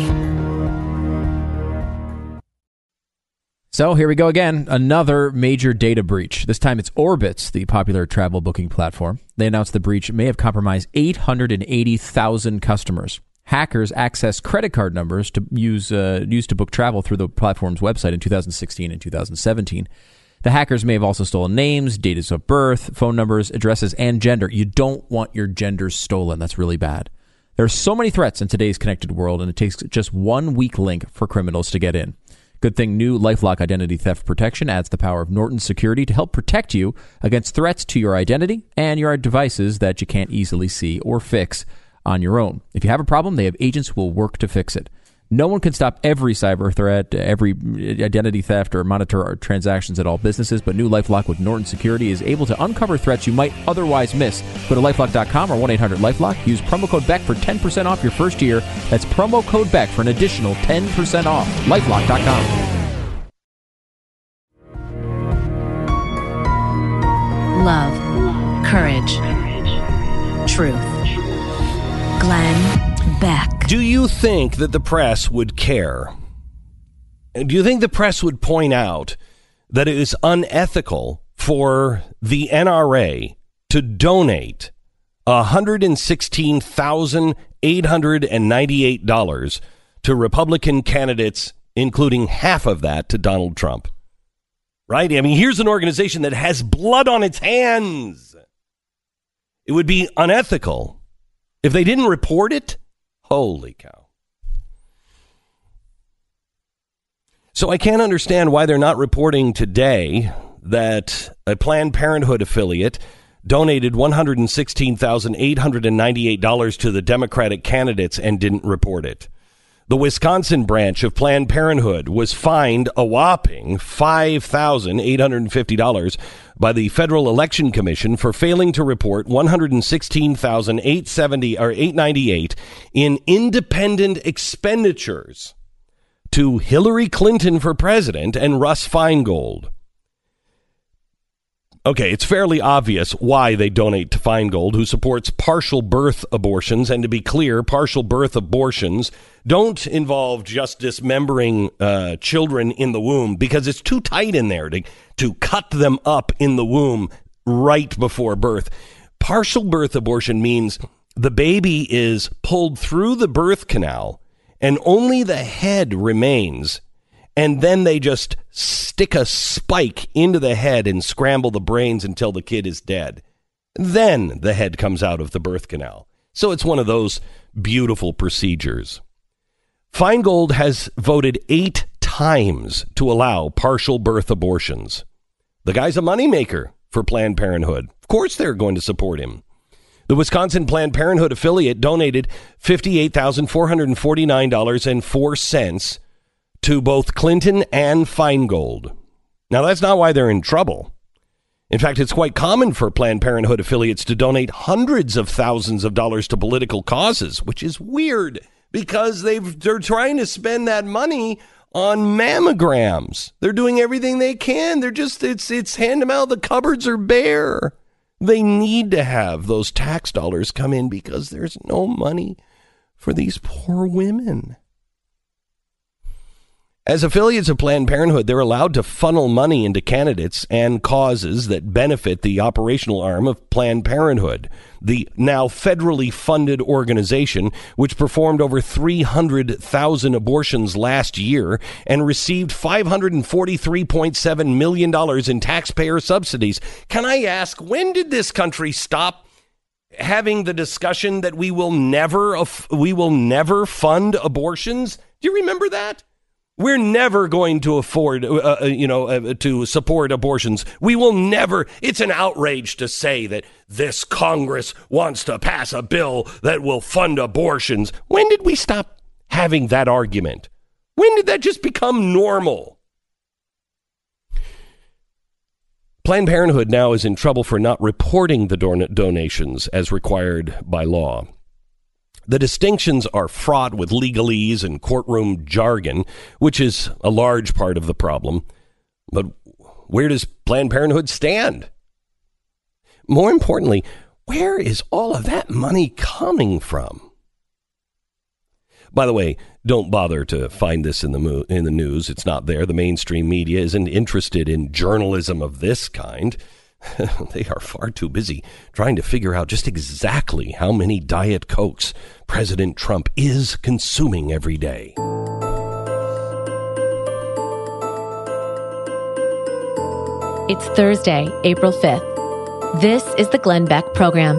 So here we go again. Another major data breach. This time it's Orbitz, the popular travel booking platform. They announced the breach may have compromised eight hundred eighty thousand customers. Hackers accessed credit card numbers to use uh, used to book travel through the platform's website in two thousand sixteen and two thousand seventeen. The hackers may have also stolen names, dates of birth, phone numbers, addresses, and gender. You don't want your gender stolen. That's really bad. There are so many threats in today's connected world, and it takes just one weak link for criminals to get in. Good thing new LifeLock Identity Theft Protection adds the power of Norton Security to help protect you against threats to your identity and your devices that you can't easily see or fix on your own. If you have a problem, they have agents who will work to fix it. No one can stop every cyber threat, every identity theft, or monitor our transactions at all businesses, but new LifeLock with Norton Security is able to uncover threats you might otherwise miss. Go to LifeLock dot com or one eight hundred LifeLock. Use promo code Beck for ten percent off your first year. That's promo code Beck for an additional ten percent off. LifeLock dot com. Love, courage, truth. Glenn Beck. Do you think that the press would care? Do you think the press would point out that it is unethical for the N R A to donate one hundred sixteen thousand eight hundred ninety-eight dollars to Republican candidates, including half of that to Donald Trump? Right? I mean, here's an organization that has blood on its hands. It would be unethical if they didn't report it. Holy cow. So I can't understand why they're not reporting today that a Planned Parenthood affiliate donated one hundred sixteen thousand eight hundred ninety-eight dollars to the Democratic candidates and didn't report it. The Wisconsin branch of Planned Parenthood was fined a whopping five thousand eight hundred fifty dollars by the Federal Election Commission for failing to report one hundred sixteen thousand eight hundred seventy dollars or eight hundred ninety-eight dollars in independent expenditures to Hillary Clinton for president and Russ Feingold. Okay, it's fairly obvious why they donate to Feingold, who supports partial birth abortions. And to be clear, partial birth abortions don't involve just dismembering uh, children in the womb, because it's too tight in there to, to cut them up in the womb right before birth. Partial birth abortion means the baby is pulled through the birth canal and only the head remains. And then they just stick a spike into the head and scramble the brains until the kid is dead. Then the head comes out of the birth canal. So it's one of those beautiful procedures. Feingold has voted eight times to allow partial birth abortions. The guy's a moneymaker for Planned Parenthood. Of course they're going to support him. The Wisconsin Planned Parenthood affiliate donated fifty-eight thousand four hundred forty-nine dollars and four cents to both Clinton and Feingold. Now, that's not why they're in trouble. In fact, it's quite common for Planned Parenthood affiliates to donate hundreds of thousands of dollars to political causes, which is weird because they've, they're trying to spend that money on mammograms. They're doing everything they can. They're just, it's, it's hand them out. The cupboards are bare. They need to have those tax dollars come in because there's no money for these poor women. As affiliates of Planned Parenthood, they're allowed to funnel money into candidates and causes that benefit the operational arm of Planned Parenthood, the now federally funded organization, which performed over three hundred thousand abortions last year and received five hundred forty-three point seven million dollars in taxpayer subsidies. Can I ask, when did this country stop having the discussion that we will never, we will never fund abortions? Do you remember that? We're never going to afford, uh, you know, uh, to support abortions. We will never. It's an outrage to say that this Congress wants to pass a bill that will fund abortions. When did we stop having that argument? When did that just become normal? Planned Parenthood now is in trouble for not reporting the don- donations as required by law. The distinctions are fraught with legalese and courtroom jargon, which is a large part of the problem. But where does Planned Parenthood stand? More importantly, where is all of that money coming from? By the way, don't bother to find this in the mo- in the news. It's not there. The mainstream media isn't interested in journalism of this kind. They are far too busy trying to figure out just exactly how many Diet Cokes President Trump is consuming every day. It's Thursday, April fifth. This is the Glenn Beck Program.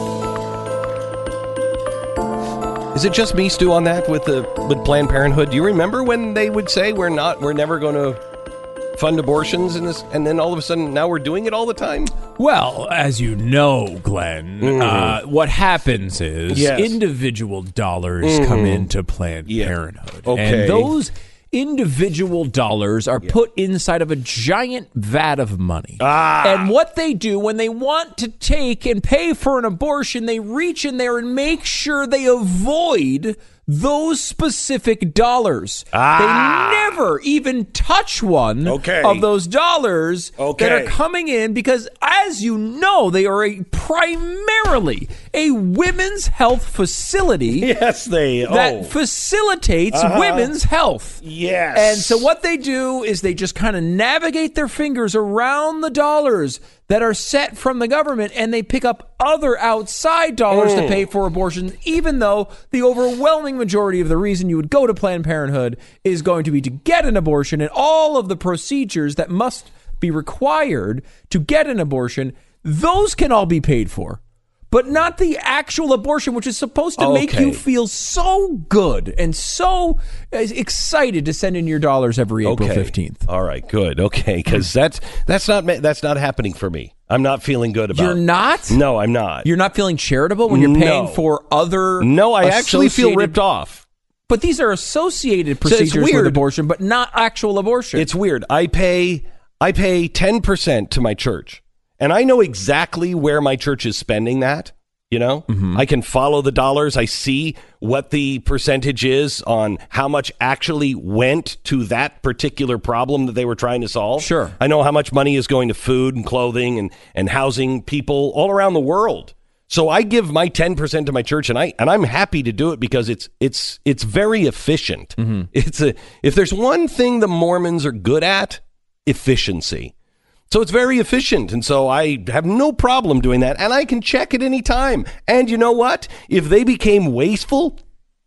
Is it just me, Stu, on that with the with Planned Parenthood? Do you remember when they would say we're not, we're never going to fund abortions in this, and then all of a sudden now we're doing it all the time? Well, as you know, Glenn, mm-hmm. uh, what happens is yes. individual dollars mm-hmm. come into Planned yeah. Parenthood. Okay. And those individual dollars are yeah. put inside of a giant vat of money. Ah. And what they do when they want to take and pay for an abortion, they reach in there and make sure they avoid those specific dollars. Ah. They never even touch one okay. of those dollars okay. that are coming in because, as you know, they are a primarily a women's health facility. Yes, they that oh. facilitates uh-huh. women's health. Yes. And so what they do is they just kind of navigate their fingers around the dollars that are set from the government, and they pick up other outside dollars mm. to pay for abortions, even though the overwhelming majority of the reason you would go to Planned Parenthood is going to be to get an abortion, and all of the procedures that must be required to get an abortion, those can all be paid for. But not the actual abortion, which is supposed to okay. make you feel so good and so excited to send in your dollars every April fifteenth. All right, good. Okay, because that's that's not that's not happening for me. I'm not feeling good about it. You're not? No, I'm not. You're not feeling charitable when you're paying no. for other No, I actually feel associated- ripped off. But these are associated So it's procedures with weird. abortion, but not actual abortion. It's weird. I pay I pay ten percent to my church, and I know exactly where my church is spending that. You know, mm-hmm. I can follow the dollars. I see what the percentage is on how much actually went to that particular problem that they were trying to solve. Sure. I know how much money is going to food and clothing and, and housing people all around the world. So I give my ten percent to my church, and I and I'm happy to do it because it's it's it's very efficient. Mm-hmm. It's a if there's one thing the Mormons are good at, efficiency. So it's very efficient, and so I have no problem doing that, and I can check at any time. And you know what? If they became wasteful,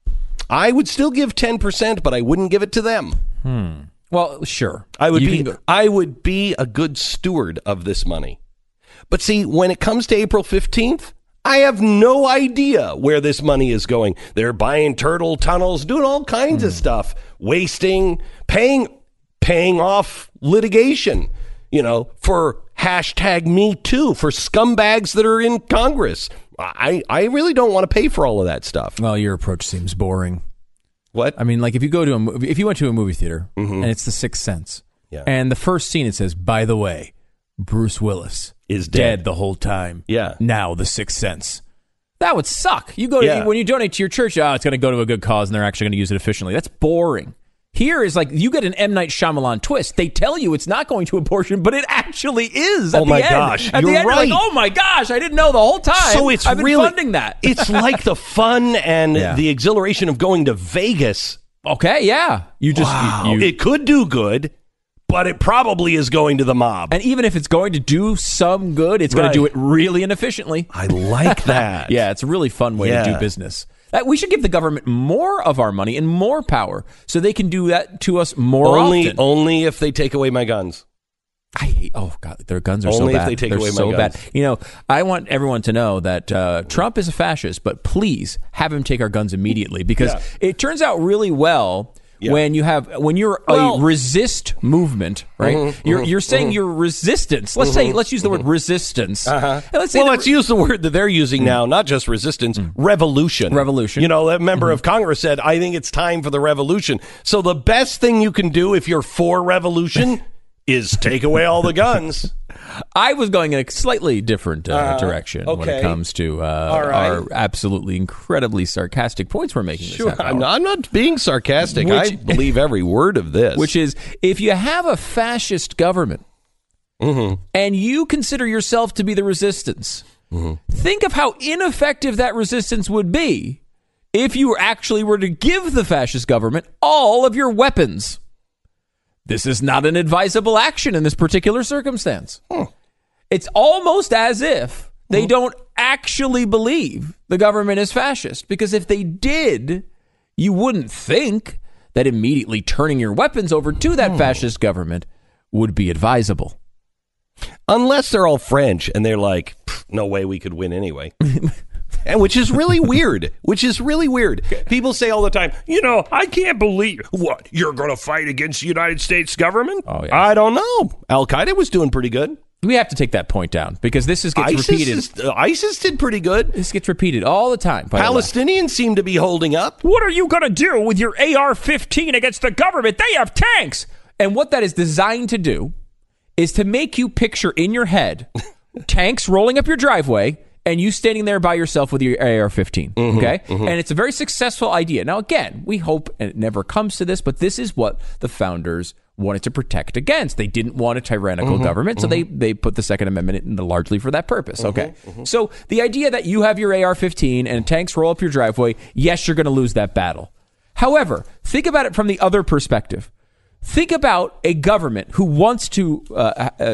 I would still give ten percent, but I wouldn't give it to them. Hmm. Well, sure. I would You be can go- I would be a good steward of this money. But see, when it comes to April fifteenth, I have no idea where this money is going. They're buying turtle tunnels, doing all kinds hmm. of stuff, wasting, paying paying off litigation. You know, for hashtag me too, for scumbags that are in Congress. I, I really don't want to pay for all of that stuff. Well, your approach seems boring. What? I mean, like if you go to a movie, if you went to a movie theater Mhm. and it's The Sixth Sense, Yeah. and the first scene it says, by the way, Bruce Willis Is dead. the whole time. Yeah. Now The Sixth Sense. That would suck. You go to, Yeah. when you donate to your church, oh, it's going to go to a good cause and they're actually going to use it efficiently. That's boring. Here is like you get an M. Night Shyamalan twist. They tell you it's not going to abortion, but it actually is. At Oh my the end. gosh, At you're the end, right. You're like, oh my gosh, I didn't know the whole time. So it's I've been really funding that. It's like the fun and Yeah. the exhilaration of going to Vegas. Okay, yeah. You just Wow. you, you, It could do good, but it probably is going to the mob. and even if it's going to do some good, it's going Right. to do it really inefficiently. I like that. Yeah, it's a really fun way Yeah. to do business. That we should give the government more of our money and more power so they can do that to us more Only, often. only if they take away my guns. I hate, oh God, their guns are Only so if bad. they take They're away my so guns. bad. You know, I want everyone to know that uh, Trump is a fascist, but please have him take our guns immediately because Yeah. it turns out really well Yeah. when you have when you're Well- a resist movement, right? Mhm, you're mhm, you're saying mhm. your resistance. Let's say Mhm, let's use the word resistance. Uh-huh. And let's say well, the- let's use the word that they're using now, not just resistance, revolution. Revolution. You know, that member of Congress said, I think it's time for the revolution. So the best thing you can do if you're for revolution is take away all the guns. I was going in a slightly different uh, Uh, direction when okay. it comes to uh, All right. our absolutely incredibly sarcastic points we're making. Sure, this half I'm hour. not, I'm not being sarcastic. Which- I believe every word of this. Which is, if you have a fascist government Mhm. and you consider yourself to be the resistance, think of how ineffective that resistance would be if you actually were to give the fascist government all of your weapons. This is not an advisable action in this particular circumstance. It's almost as if they don't actually believe the government is fascist, because if they did, you wouldn't think that immediately turning your weapons over to that fascist government would be advisable. Unless they're all French and they're like, "Pff, no way we could win anyway. And which is really weird, which is really weird. People say all the time, you know, I can't believe what you're going to fight against the United States government. Oh, yeah. I don't know. Al Qaeda was doing pretty good. We have to take that point down because this is gets ISIS, repeated. is, uh, ISIS did pretty good. This gets repeated all the time. by the left. Palestinians seem to be holding up. What are you going to do with your A R fifteen against the government? They have tanks. And what that is designed to do is to make you picture in your head tanks rolling up your driveway and you standing there by yourself with your A R fifteen. Okay? And it's a very successful idea. Now, again, we hope and it never comes to this, but this is what the founders wanted to protect against. They didn't want a tyrannical government, so they, they put the Second Amendment in largely for that purpose. Okay? So the idea that you have your A R fifteen and tanks roll up your driveway, yes, you're going to lose that battle. However, think about it from the other perspective. Think about a government who wants to uh, uh,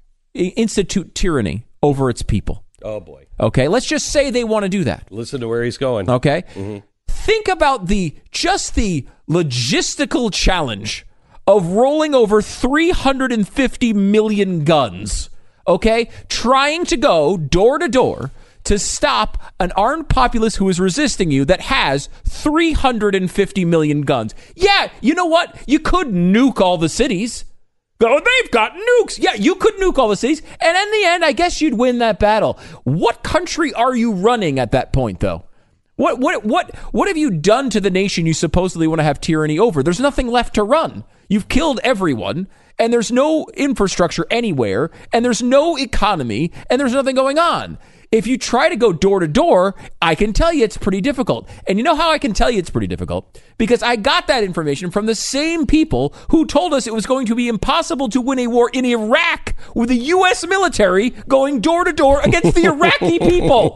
institute tyranny over its people. Oh, boy. Okay, let's just say they want to do that. Listen to where he's going. Okay? Think about the just the logistical challenge of rolling over three hundred fifty million guns, okay? Trying to go door to door to stop an armed populace who is resisting you that has three hundred fifty million guns. Yeah, you know what? You could nuke all the cities. Oh, they've got nukes. Yeah, you could nuke all the cities. And in the end, I guess you'd win that battle. What country are you running at that point, though? What what what what have you done to the nation you supposedly want to have tyranny over? There's nothing left to run. You've killed everyone, and there's no infrastructure anywhere, and there's no economy, and there's nothing going on. If you try to go door to door, I can tell you it's pretty difficult. And you know how I can tell you it's pretty difficult? Because I got that information from the same people who told us it was going to be impossible to win a war in Iraq with the U S military going door to door against the Iraqi people.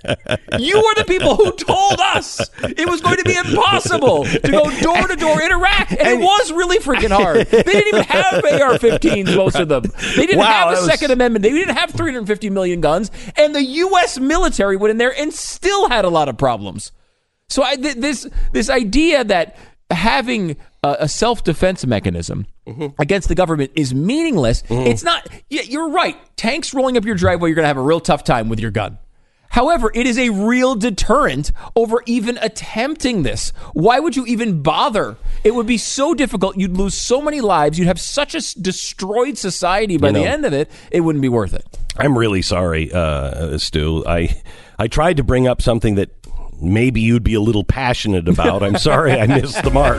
You are the people who told us it was going to be impossible to go door to door in Iraq. And, and it was really freaking hard. They didn't even have A R fifteens, most of them. They didn't Wow, have a that was- Second Amendment. They didn't have three hundred fifty million guns. And the U S military went in there and still had a lot of problems. So I, th- this this idea that having a, a self-defense mechanism mm-hmm. against the government is meaningless, mm-hmm. it's not. Yeah, you're right. Tanks rolling up your driveway, you're going to have a real tough time with your gun. However, it is a real deterrent over even attempting this. Why would you even bother? It would be so difficult. You'd lose so many lives. You'd have such a s- destroyed society by You know, the end of it. It wouldn't be worth it. I'm really sorry, uh, Stu. I I tried to bring up something that maybe you'd be a little passionate about. I'm sorry I missed the mark.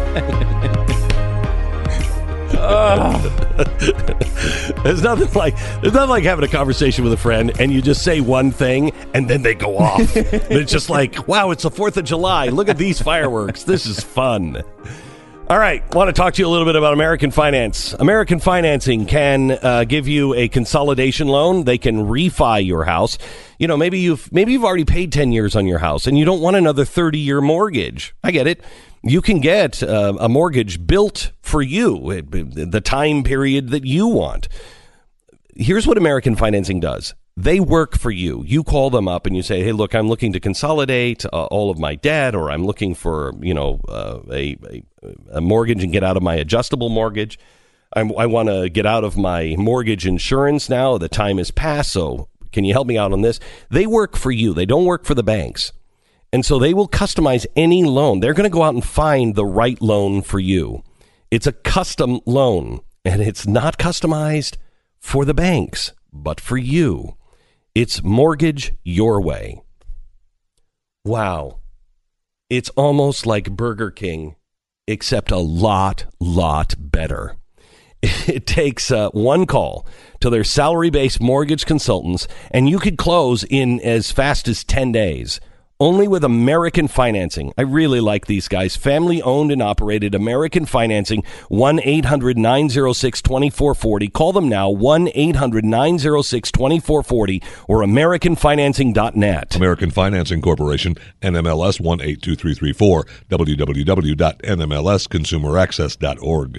There's nothing like there's nothing like having a conversation with a friend and you just say one thing and then they go off. And it's just like, wow, it's the fourth of July. Look at these fireworks. This is fun. All right, want to talk to you a little bit about American Finance. American Financing can uh, give you a consolidation loan. They can refi your house. You know, maybe you've maybe you've already paid ten years on your house and you don't want another thirty-year mortgage. I get it. You can get uh, a mortgage built for you, the time period that you want. Here's what American Financing does. They work for you. You call them up and you say, hey, look, I'm looking to consolidate uh, all of my debt, or I'm looking for, you know, uh, a, a, a mortgage and get out of my adjustable mortgage. I'm, I want to get out of my mortgage insurance now. The time has passed, so can you help me out on this? They work for you. They don't work for the banks. And so they will customize any loan. They're going to go out and find the right loan for you. It's a custom loan, and it's not customized for the banks, but for you. It's Mortgage Your Way. Wow. It's almost like Burger King, except a lot, lot better. It takes uh, one call to their salary-based mortgage consultants, and you could close in as fast as ten days. Only with American Financing. I really like these guys. Family-owned and operated American Financing. one eight hundred nine oh six two four four oh. Call them now. one eight hundred nine oh six two four four oh or american financing dot net. American Financing Corporation, N M L S one eight two three three four, w w w dot n m l s consumer access dot org.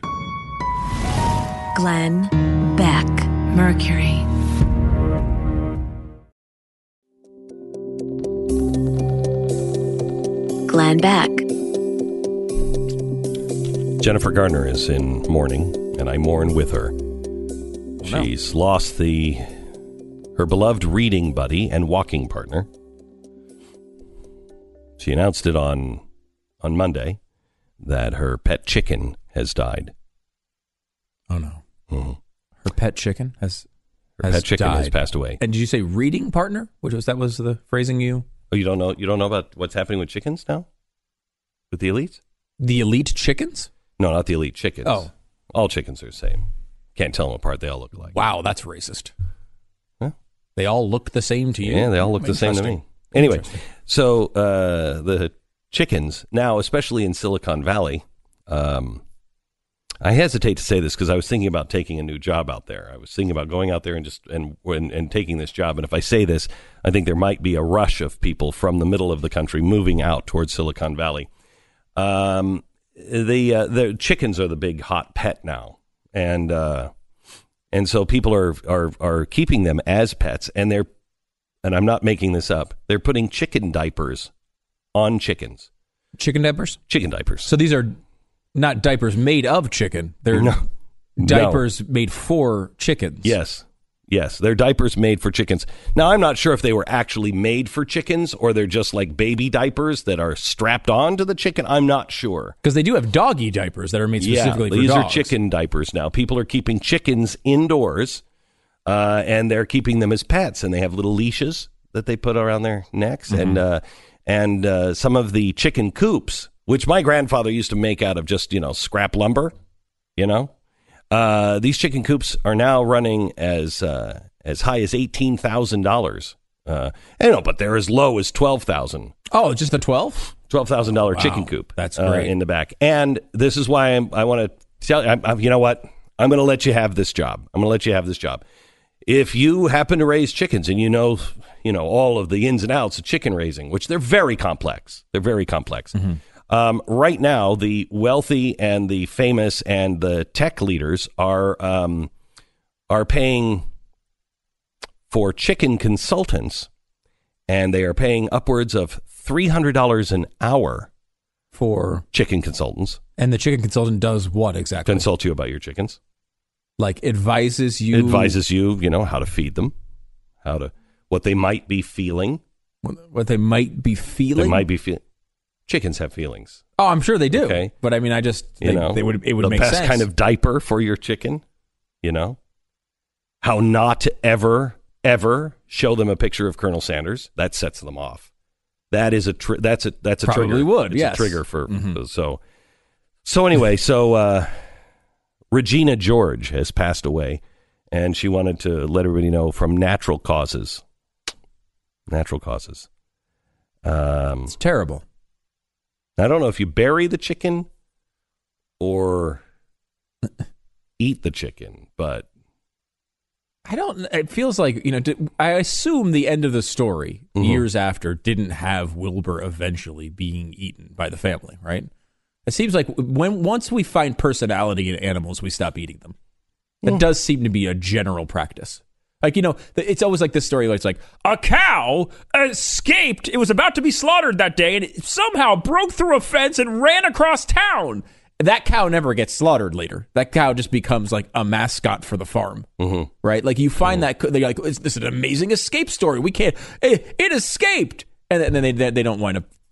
Glenn Beck, Mercury. Glenn Beck. Jennifer Gardner is in mourning, and I mourn with her. She's lost the her beloved reading buddy and walking partner. She announced it on on Monday that her pet chicken has died. Oh no! Mm-hmm. Her pet chicken has her has pet chicken died. has passed away. And did you say reading partner? Which was that was the phrasing you? Oh, you don't know? You don't know about what's happening with chickens now? With the elites? The elite chickens? No, not the elite chickens. Oh. All chickens are the same. Can't tell them apart. They all look alike. Wow, that's racist. Huh? They all look the same to you? Yeah, they all look the same to me. Anyway, so uh, the chickens, now, especially in Silicon Valley, um, I hesitate to say this because I was thinking about taking a new job out there. I was thinking about going out there and just and, and and taking this job. And if I say this, I think there might be a rush of people from the middle of the country moving out towards Silicon Valley. Um, the uh, the chickens are the big hot pet now, and uh, and so people are are are keeping them as pets, and they're and I'm not making this up. They're putting chicken diapers on chickens. Chicken diapers? Chicken diapers. So these are not diapers made of chicken. They're no. diapers no. made for chickens. Yes. Yes. They're diapers made for chickens. Now, I'm not sure if they were actually made for chickens or they're just like baby diapers that are strapped on to the chicken. I'm not sure. Because they do have doggy diapers that are made specifically yeah, for these dogs. are chicken diapers now. People are keeping chickens indoors, uh, and they're keeping them as pets. And they have little leashes that they put around their necks. Mm-hmm. And, uh, and uh, some of the chicken coops, which my grandfather used to make out of just, you know, scrap lumber, you know. Uh, these chicken coops are now running as uh, as high as eighteen thousand dollars. Uh, I know, but they're as low as twelve thousand dollars. Oh, just the twelve? twelve thousand dollars wow, chicken coop. That's uh, great. in the back. And this is why I'm, I want to tell you, I, I, you know what? I'm going to let you have this job. I'm going to let you have this job. If you happen to raise chickens and you know, you know, all of the ins and outs of chicken raising, which they're very complex. They're very complex. Mm-hmm. Um, right now, the wealthy and the famous and the tech leaders are um, are paying for chicken consultants, and they are paying upwards of three hundred dollars an hour for chicken consultants. And the chicken consultant does what exactly? Consult you about your chickens. Like advises you? Advises you, you know, how to feed them, how to, what they might be feeling. What they might be feeling? They might be feeling. Chickens have feelings. Oh, I'm sure they do. Okay. But I mean, I just, you they, know, they would, it would the make best sense. kind of diaper for your chicken, you know, how not to ever, ever show them a picture of Colonel Sanders. That sets them off. That is a, tr- that's a, that's a Probably trigger. would, it's yes. a trigger for, mm-hmm. so, so anyway, so, uh, Regina George has passed away, and she wanted to let everybody know from natural causes. Natural causes. Um, it's terrible. I don't know if you bury the chicken or eat the chicken, but I don't. It feels like, you know, I assume the end of the story mm-hmm. years after didn't have Wilbur eventually being eaten by the family, right? It seems like when once we find personality in animals, we stop eating them. That mm. does seem to be a general practice. Like, you know, it's always like this story where it's like, a cow escaped. It was about to be slaughtered that day, and it somehow broke through a fence and ran across town. That cow never gets slaughtered later. That cow just becomes like a mascot for the farm, mm-hmm. right? Like you find mm-hmm. that, they're like, this is an amazing escape story. We can't, it, it escaped. And then they they don't wind up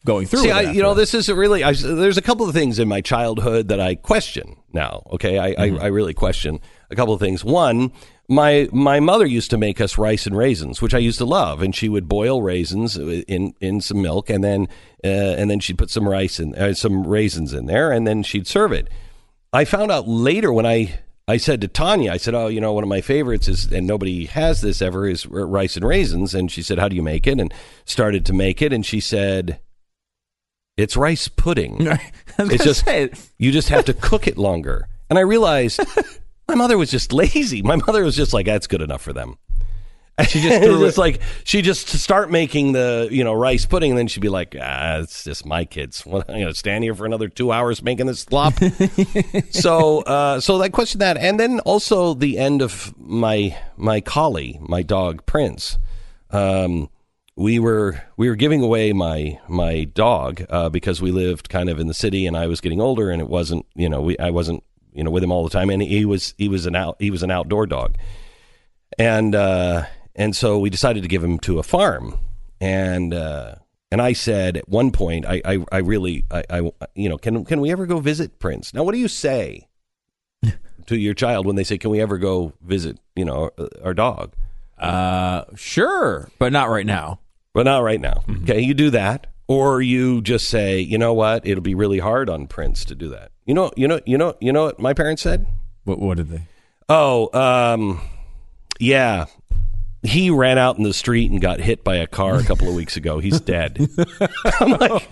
going through See, it. I, after you know, that. this is a really. I, there's a couple of things in my childhood that I question now. Okay, I, Mm-hmm. I, I really question a couple of things. One, my my mother used to make us rice and raisins, which I used to love, and she would boil raisins in in some milk, and then uh, and then she'd put some rice in uh, some raisins in there, and then she'd serve it. I found out later when I. I said to Tanya, I said, oh, you know, one of my favorites is, and nobody has this ever, is r- rice and raisins. And she said, how do you make it? And started to make it. And she said, it's rice pudding. It's just, say. you just have to cook it longer. And I realized my mother was just lazy. My mother was just like, that's good enough for them. She just threw it. Like she just start making the you know rice pudding, and then she'd be like, ah, it's just my kids. What, I'm gonna stand here for another two hours making this slop. so, uh, so I questioned that, and then also the end of my my collie, my dog Prince. Um, we were we were giving away my my dog uh, because we lived kind of in the city, and I was getting older, and it wasn't you know we I wasn't you know with him all the time, and he was he was an out he was an outdoor dog, and. Uh, And so we decided to give him to a farm, and uh, and I said at one point, I I, I really I, I you know can can we ever go visit Prince? Now, what do you say to your child when they say, can we ever go visit you know our, our dog? Uh, sure, but not right now. But not right now. Mm-hmm. Okay, you do that, or you just say, you know what, it'll be really hard on Prince to do that. You know, you know, you know, you know what my parents said? What what did they? Oh, um, yeah. He ran out in the street and got hit by a car a couple of weeks ago. He's dead. I'm like,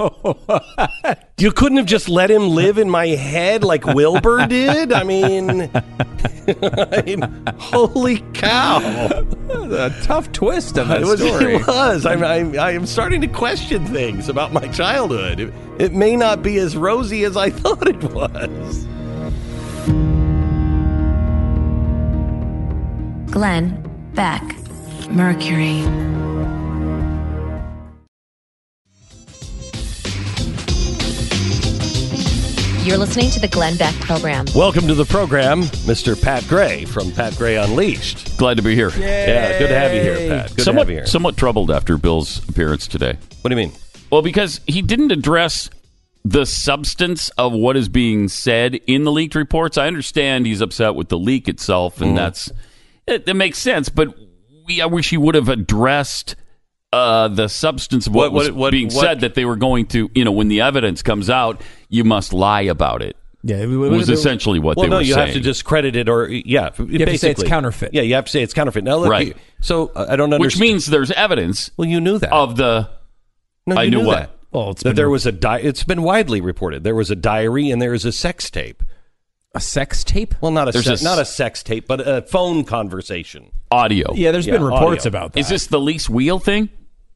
you couldn't have just let him live in my head like Wilbur did? I mean, I mean holy cow. A tough twist on that it was, story. It was. I'm, I'm, I'm starting to question things about my childhood. It, it may not be as rosy as I thought it was. Glenn Beck, Mercury. You're listening to the Glenn Beck program. Welcome to the program, Mister Pat Gray from Pat Gray Unleashed. Glad to be here. Yeah, good to have you here, Pat. Good somewhat, to have you here. Somewhat troubled after Bill's appearance today. What do you mean? Well, because he didn't address the substance of what is being said in the leaked reports. I understand he's upset with the leak itself, and Mhm. that's it, it makes sense. But we, I wish he would have addressed uh, the substance of what, What- was what- what- being what- said. That they were going to, you know, when the evidence comes out, you must lie about it. Yeah, it was essentially what well, they no, were you saying. have to discredit it, or yeah, You have to say it's counterfeit. Yeah, you have to say it's counterfeit. Now, look, Right. you- so uh, I don't understand. Which means there's evidence. Well, you knew that of the. No, I you knew, knew what. that. Well, it's that been there re- was a di- It's been widely reported. There was a diary and there is a sex tape. A sex tape? Well, not a, There's se- a s- not a sex tape, but a phone conversation. Audio. Yeah, there's Yeah, been reports audio. about that. Is this the lease wheel thing?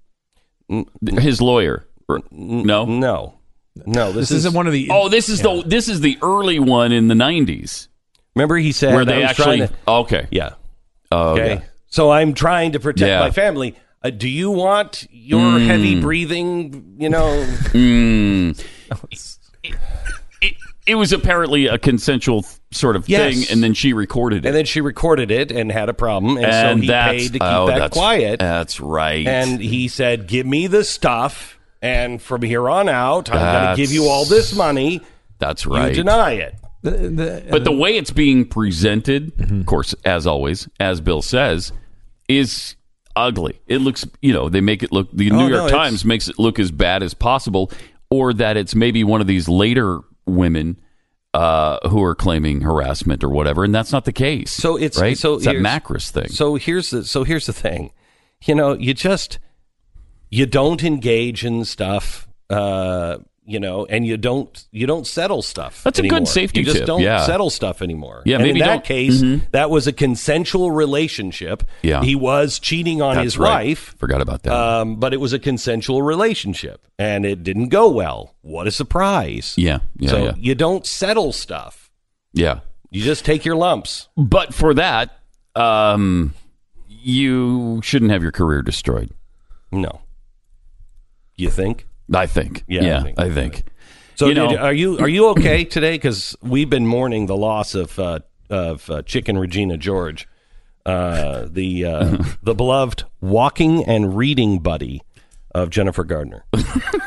His lawyer? Or- No, No, no. This, This isn't one of the. Oh, this is the this is the early one in the nineties Remember, he said where I they was actually. trying to- okay. yeah. Oh, Okay. yeah. So I'm trying to protect Yeah. my family. Uh, do you want your Mm. heavy breathing? You know. Mm. It, it, it was apparently a consensual th- sort of Yes. thing, and then she recorded it, And then she recorded it and had a problem, and, And so he that's- paid to keep oh, that that's- quiet. That's right. And he said, "Give me the stuff, and from here on out, I'm going to That's- give you all this money." that's right. You deny it. The, the, But the way it's being presented, of course, as always, as Bill says, is ugly. It looks, you know, they make it look, the Oh, New no, York it's- Times makes it look as bad as possible, or that it's maybe one of these later women uh, who are claiming harassment or whatever, and that's not the case. So it's right? so it's that here's- Macris thing. So here's the so here's the thing, you know, you just you don't engage in stuff, uh, you know, and you don't you don't settle stuff. That's a good anymore. safety You just tip, don't yeah. settle stuff anymore. Yeah, and maybe in that don't- case, Mhm. that was a consensual relationship. Yeah. He was cheating on That's his right. wife. Forgot about that. Um, but it was a consensual relationship, and it didn't go well. What a surprise! yeah, yeah, so yeah. you don't settle stuff. yeah. You just take your lumps. But for that, um, you shouldn't have your career destroyed. No. You think? I think. Yeah, Yeah, I think. I think. So You know- did, are you are you okay today? Because we've been mourning the loss of uh, of uh, Chicken Regina George, uh, the uh, the beloved walking and reading buddy of Jennifer Gardner.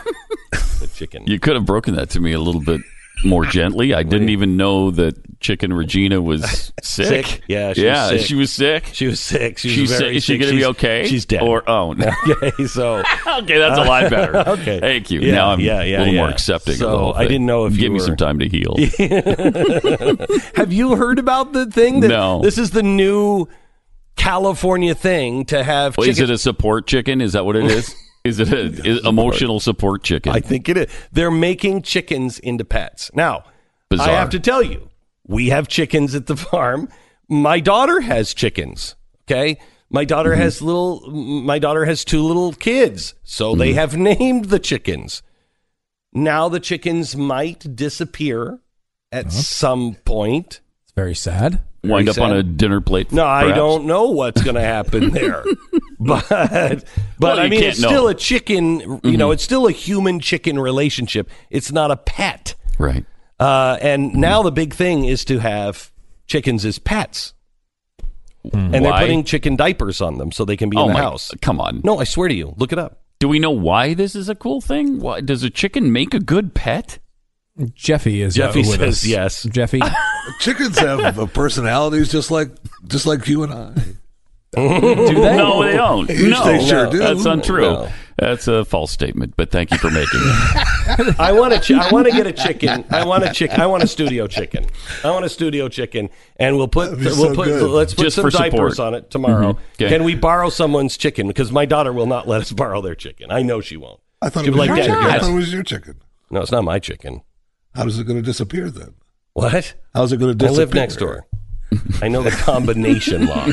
The chicken. You could have broken that to me a little bit more gently. I didn't even know that Chicken Regina was sick. Sick? Yeah, she yeah, was sick. she was sick. She was sick. She was she's very sick. Is she sick. going to be She's- okay? She's dead. Or oh, no. Okay, so okay, that's a lot better. Okay, thank you. Yeah, now I'm yeah, yeah, a little yeah. more accepting. So of the whole I thing. didn't know if give you me were- some time to heal. Have you heard about the thing? That No. This is the new California thing to have. Well, is chicken- it a support chicken? Is that what it is? Is it an emotional support chicken? I think it is. They're making chickens into pets. Now, Bizarre. I have to tell you, we have chickens at the farm. My daughter has chickens. Okay. My daughter Mm-hmm. has little, my daughter has two little kids. So they Mm-hmm. have named the chickens. Now the chickens might disappear at some point. It's very sad. Wind up Very on sad. a dinner plate. No, I perhaps? don't know what's going to happen there. but but Well, I you mean, can't it's still know. a chicken, you know, it's still a human chicken relationship. It's not a pet. Right. Uh, and now the big thing is to have chickens as pets. And they're Why? putting chicken diapers on them so they can be Oh in the my- house. Come on. No, I swear to you. Look it up. Do we know why this is a cool thing? Why does a chicken make a good pet? Jeffy is Jeffy uh, with says us. yes. Jeffy, Chickens have uh, personalities just like just like you and I. do they? No, they don't. Yes, no, they sure do. That's untrue. No. That's a false statement. But thank you for making it. I want to. Chi- I want to get a chicken. I want a chicken. I want a studio chicken. I want a studio chicken, and we'll put. That'd be We'll so put. good. Let's put Just some for diapers support. on it tomorrow. Mhm. Okay. Can we borrow someone's chicken? Because my daughter will not let us borrow their chicken. I know she won't. I thought She'd it be was like, your "Dad, chicken. I yes." thought it was your chicken. No, it's not my chicken. How is it going to disappear then? What? How's it going to I disappear? live next door. I know the combination lock.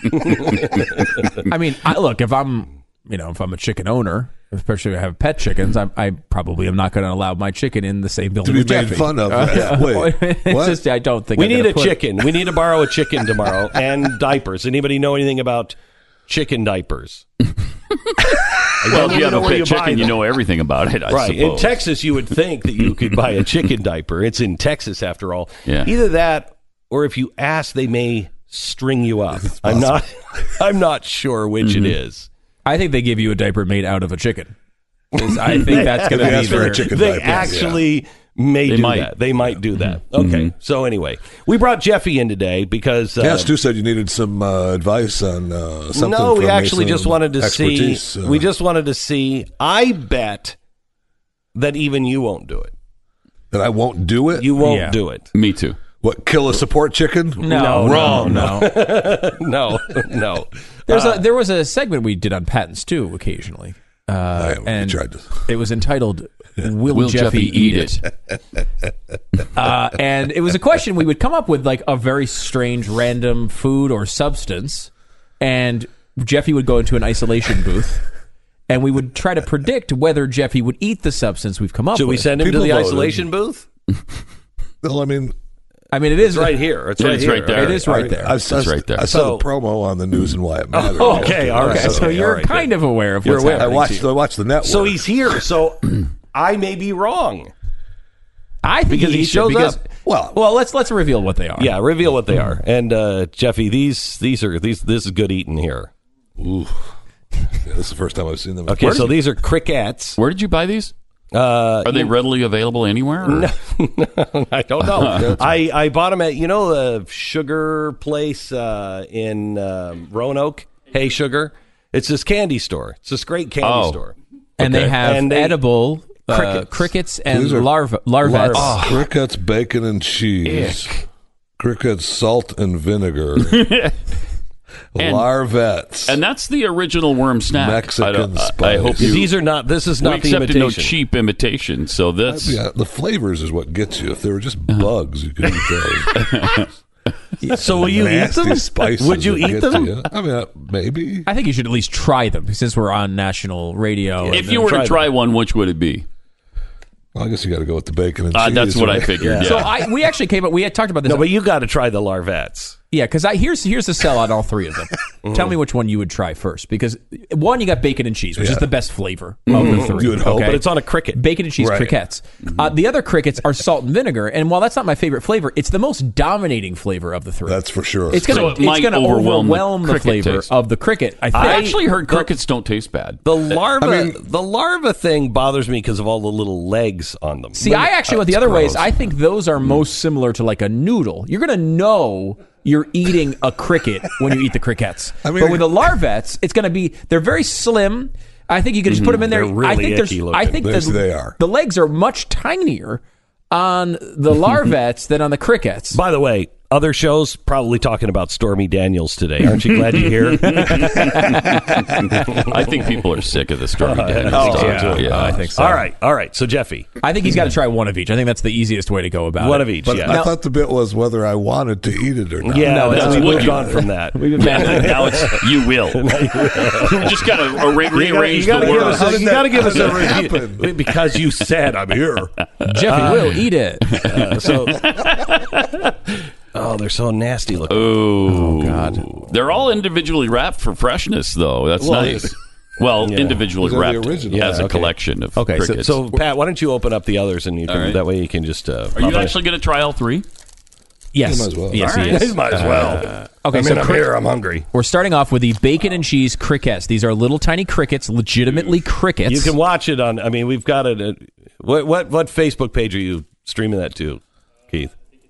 I mean, I, look, if I'm, you know, if I'm a chicken owner, especially if I have pet chickens, I, I probably am not going to allow my chicken in the same building be with made Jeffy. fun of. Uh, Wait, it's what? just, I don't think We I'm need gonna a put- chicken. We need to borrow a chicken tomorrow and diapers. Anybody know anything about chicken diapers? Well, if you have a know where pet you buy chicken, you them. know everything about it. I Right. In suppose. Texas, you would think that you could buy a chicken diaper. It's in Texas, after all. Yeah. Either that, or if you ask, they may string you up. I'm not. I'm not sure which Mm-hmm. it is. I think they give you a diaper made out of a chicken. 'Cause I think that's going If to you be ask for a their, chicken They diaper, actually may They do might. that. They might do that. Mm-hmm. Okay. So anyway, we brought Jeffy in today because. Uh, Yeah, Stu said you needed some uh, advice on uh, something. no, we from actually some just wanted to expertise, see. uh, We just wanted to see. I bet that even you won't do it. that I won't do it. You won't Yeah. do it. Me too. What, kill a support chicken? no, wrong. no, no. No, no. There's Uh, a, there was a segment we did on patents too, occasionally, uh, I- we and tried to- it was entitled "Will, Will Jeffy, Jeffy Eat eat It?" uh, and it was a question we would come up with, like a very strange, random food or substance, and Jeffy would go into an isolation booth, and we would try to predict whether Jeffy would eat the substance we've come up Should with. we send him People to the voted. isolation booth? Well, I mean, I mean, it is It's right here. It's Yeah, right it's here. right there. It is right there. I, I, It's right there. I saw So- the promo on the news and why it mattered. Oh, okay, all right. Okay, so Okay, you're all right, kind good. of aware of You're what's aware. I happening. to watched. you. I watched the network. So he's here. So I may be wrong. I think because he should, shows because, up. Well, well, let's let's reveal what they are. Yeah, reveal what they are. And uh, Jeffy, these these are these this is good eating here. ooh, yeah, this is the first time I've seen them. Okay, Where so did you- these are crickets. Where did you buy these? Uh, Are they readily available anywhere? or- I don't know. I, I bought them at, you know, the sugar place uh, in um, Roanoke. Hey, Sugar. It's this candy store. It's this great candy Oh. store. and Okay. they have And they- edible uh, crickets. crickets and These are larva, larvettes. larvae. Crickets, bacon, and cheese. Crickets, salt and vinegar. And- Larvettes. And that's the original worm snack. Mexican I, don't- I- I spice. hope you. These are not, this is we not the accepted no imitation. cheap imitation. So that's yeah, the flavors is what gets you. If they were just bugs, you could eat those. So will you Nasty eat them? spices Would you that eat get them? you. I mean, uh, maybe. I think you should at least try them since we're on national radio. if and you were try to try one, which would it be? Well, I guess you got to go with the bacon and Uh, cheese. that's what I right? figured. Yeah. So I we actually came up. We had talked about this. No, but you got to try the larvettes. Yeah, because I here's here's the sell on all three of them. Tell me which one you would try first, because one, you got bacon and cheese, which Yeah. is the best flavor of the three. You would hope, but it's on a cricket. Bacon and cheese Right. crickets. Uh, the other crickets are salt and vinegar, and while that's not my favorite flavor, it's the most dominating flavor of the three. That's for sure. It's going So it to it's might going to overwhelm overwhelm, the the, cricket flavor taste. of the cricket. I think. I actually heard crickets don't taste bad. The larva, I mean- the larva thing bothers me because of all the little legs on them. See, I actually went the other way. Is I think those are most similar to like a noodle. You're going to know you're eating a cricket when you eat the crickets. I mean- but with the larvettes, it's going to be they're very slim. I think you can just put them in there. They're really I think there's. icky I looking. think Yes, the, they are. the legs are much tinier on the larvettes than on the crickets. By the way, other shows probably talking about Stormy Daniels today. Aren't you glad you're here? I think people are sick of the Stormy Daniels Oh, stuff. yeah. I think so. All right, all right. So Jeffy, I think he's got to try one of each. I think that's the easiest way to go about one it. of each. But yeah, I thought the bit was whether I wanted to eat it or not. yeah. No, that's, that's we what moved you- on from that. now it's you will. you just got to re- You gotta- rearrange you gotta the give words. us a- How did you that- got to give how us did a that review happen? because you said I'm here. Jeffy will eat it. Uh, so, oh, they're so nasty looking. Oh, God. They're all individually wrapped for freshness, though. That's Well, nice. Well, Yeah. individually Those are the wrapped original. as Yeah, a okay. collection of Okay, so, crickets. so Pat, why don't you open up the others and you can All right. that way you can just. Uh, Are you actually going to try all three? Yes. You might as well. Yes, All he right. is. might as well. Okay, I mean, so I'm crick- here. I'm hungry. we're starting off with the bacon and cheese crickets. These are little tiny crickets, legitimately crickets. You can watch it on. I mean, we've got it. At, what what what Facebook page are you streaming that to, Keith?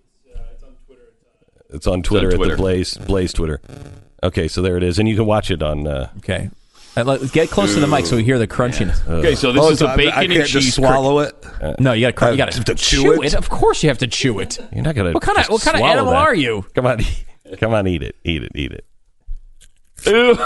It's on Twitter, Twitter. at the Blaze Blaze Twitter. Okay, so there it is, and you can watch it on. Uh, Okay. And let- get close to the mic so we hear the crunchiness. Okay, so this Oh, is so a I- bacon I and can't cheese just swallow it. No, you got I you got have to to chew it? Of course, you have to chew it. you're not gonna. What kind of just what kind of swallow animal that. are you? Come on, come on, eat it, eat it, eat it. cricket.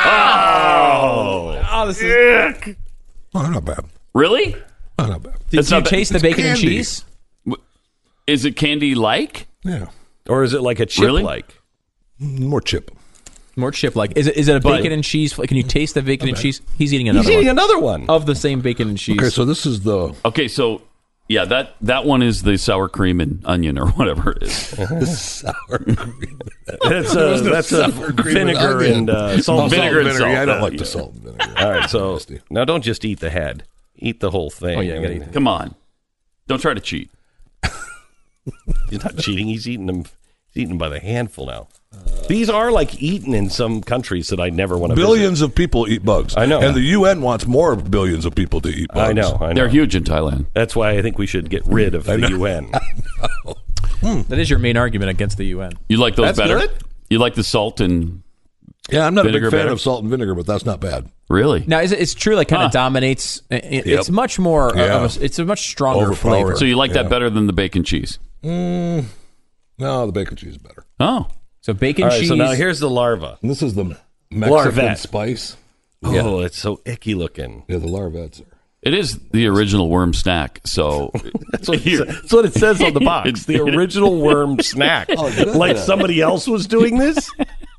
Oh, Oh, this is. Oh, not bad. Really? Oh, not bad. Did It's you not bad. taste the It's bacon and candy. cheese? Is it candy-like? Yeah. or is it like a chip Really? like? More chip. More chip like. Is it is it a But- bacon and cheese? Can you taste the bacon and cheese? He's eating another He's eating one. another one. Of the same bacon and cheese. Okay, so this is the Okay, so yeah, that that one is the sour cream and onion or whatever it is. sour cream. That's a, that's a vinegar and uh, salt. Oh, Vinegar and salt. Yeah, I don't Uh, like yeah. the salt and vinegar. All right, so now don't just eat the head. Eat the whole thing. Oh, yeah, you gotta eat it. Come on, don't try to cheat. He's not cheating. He's eating them. He's eating them by the handful now. These are like eaten in some countries that I never want to visit. Billions of people eat bugs. I know. And the U N wants more billions of people to eat bugs. I know. I know. They're huge in Thailand. That's why I think we should get rid of the U N. That is your main argument against the U N. You like those That's better? good. You like the salt and Yeah, I'm not a Vinegar big fan better? of salt and vinegar, but that's not bad. really? Now, is it, it's true, like, kind Huh. of dominates. It, Yep. It's much more. Yeah. Of a, it's a much stronger Overpowering. flavor. So you like Yeah. that better than the bacon cheese? Mm, no, the bacon cheese is better. Oh, So bacon All right, cheese. so now here's the larva. And this is the Mexican Larvette. spice. Oh, it's so icky looking. Yeah, the larvettes are. it is the original worm snack. So That's what, it says, that's what it says on the box. The original worm snack. Like somebody else was doing this?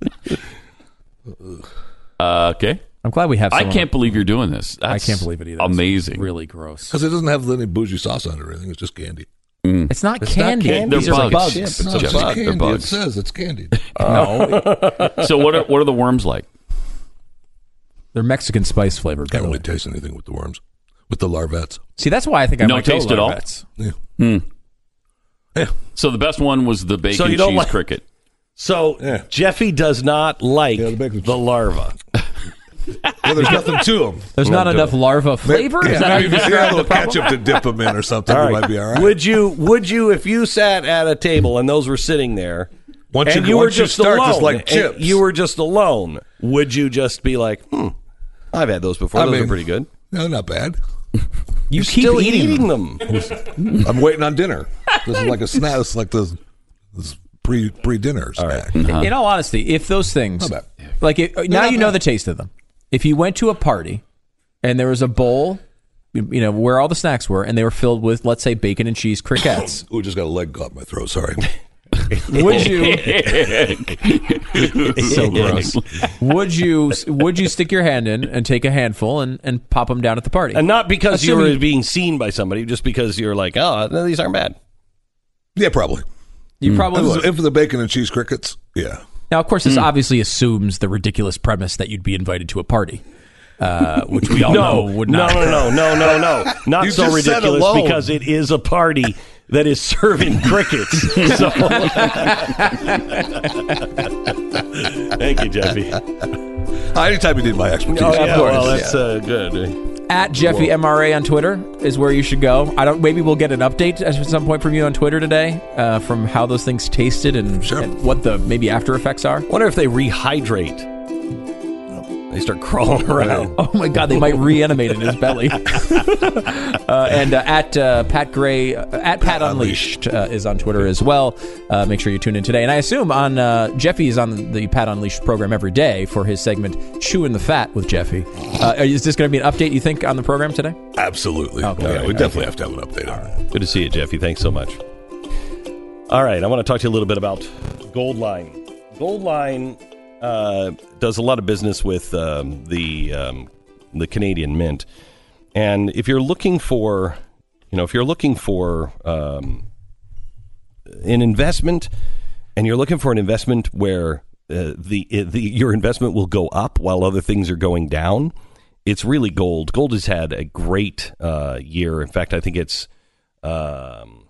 uh, okay. I'm glad we have. I someone- can't believe you're doing this. I That's can't believe it either. It's Amazing. really gross. Because it doesn't have any bougie sauce on it or anything. It's just candy. It's not It's not candy. candy. They're These are bugs. bugs. It's not Jeff, just they're candy. It bugs. says it's candied. No, So what are what are the worms like? they're Mexican spice flavored. Can't really taste anything with the worms, with the larvettes. See, that's why I think I No might go taste at all? larvettes. Yeah. So the best one was the bacon So you don't cheese like- cricket. So Yeah. Jeffy does not like Yeah, the bacon the larva. Well, there's nothing to them. There's not enough larva flavor. Is that how you Maybe if you describe had a the little problem? ketchup to dip them in or something, All it right. might be all right. Would you? Would you? If you sat at a table and those were sitting there, Once and you- you, were once you just start, alone, it's like and chips. you were just alone, would you just be like, "Hmm, I've had those before. I those mean- are pretty good." No, not bad. You You're keep still eating, eating them. them. I'm waiting on dinner. This is like a snack. It's like this, this pre pre dinner snack. In all honesty, if those things, Not like it, now you know the taste of them. If you went to a party and there was a bowl, you know, where all the snacks were, and they were filled with, let's say, bacon and cheese crickets, Ooh, just got a leg caught in my throat. Sorry. would you? So gross. Would you? Would you stick your hand in and take a handful and, and pop them down at the party? And not because Assuming- you were being seen by somebody, just because you're like, "Oh, no, these aren't bad." Yeah, probably. You probably would. And for the bacon and cheese crickets, yeah. Now, of course, this mm. obviously assumes the ridiculous premise that you'd be invited to a party, uh, which we all no, know would not. No, no, no, no, no, no. Not you so ridiculous because it is a party that is serving crickets. So. Thank you, Jeffy. Anytime you need my expertise. Oh, yeah, well, yeah. that's uh, good. At Jeffy M R A on Twitter is where you should go. I don't. Maybe we'll get an update at some point from you on Twitter today, uh, from how those things tasted and, sure. and what the maybe after effects are. Wonder if they rehydrate. They start crawling around. Oh my God, they might reanimate in his belly. uh, and uh, at uh, Pat Gray, uh, at Pat, Pat Unleashed uh, is on Twitter as well. Uh, make sure you tune in today. And I assume on uh, Jeffy is on the Pat Unleashed program every day for his segment Chewing the Fat with Jeffy. Uh, is this going to be an update, you think, on the program today? Absolutely. Okay. Yeah, okay. we definitely have to have an update on it. Good to see you, Jeffy. Thanks so much. All right, I want to talk to you a little bit about Goldline. Goldline uh, does a lot of business with um, the um, the Canadian Mint, and if you're looking for, you know, if you're looking for um, an investment, and you're looking for an investment where uh, the the your investment will go up while other things are going down, it's really gold. Gold has had a great uh, year. In fact, I think it's. Um,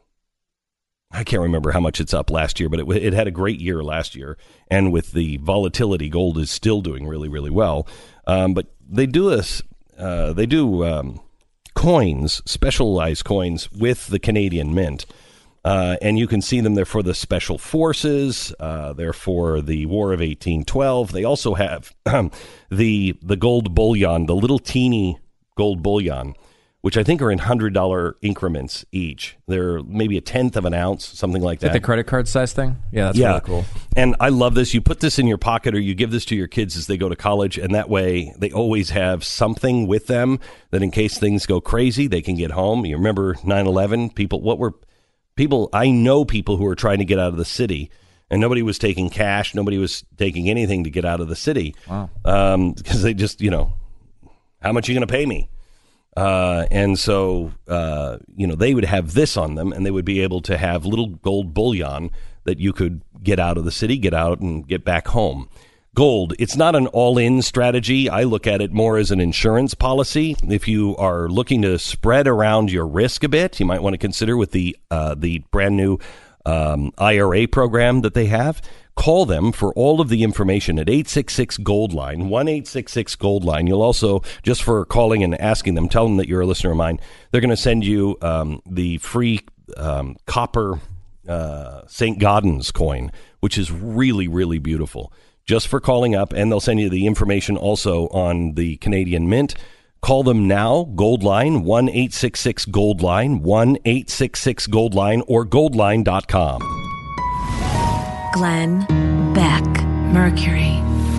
I can't remember how much it's up last year, but it, it had a great year last year. And with the volatility, gold is still doing really, really well. Um, but they do this, uh, they do um, coins, specialized coins with the Canadian Mint. Uh, and you can see them there for the Special Forces. Uh, they're for the War of eighteen twelve. They also have the the gold bullion, the little teeny gold bullion, which I think are in one hundred dollars increments each. They're maybe a tenth of an ounce, something like Is that. that the credit card size thing? Yeah, that's yeah. really cool. And I love this. You put this in your pocket or you give this to your kids as they go to college, and that way they always have something with them that in case things go crazy, they can get home. You remember nine eleven? People, what were people, I know people who were trying to get out of the city, and nobody was taking cash. Nobody was taking anything to get out of the city. Wow. Um, because they just, you know, how much are you going to pay me? Uh, and so, uh, you know, they would have this on them, and they would be able to have little gold bullion that you could get out of the city, get out, and get back home. Gold, it's not an all-in strategy. I look at it more as an insurance policy. If you are looking to spread around your risk a bit, you might want to consider with the uh, the brand new um, I R A program that they have. Call them for all of the information at eight six six gold line, one eight six six gold line. You'll also, just for calling and asking them, tell them that you're a listener of mine. They're going to send you um, the free um, copper uh, Saint Gaudens coin, which is really, really beautiful, just for calling up. And they'll send you the information also on the Canadian Mint. Call them now, Gold Line, one eight six six gold line, one eight six six gold line, or goldline dot com. Glenn Beck, Mercury.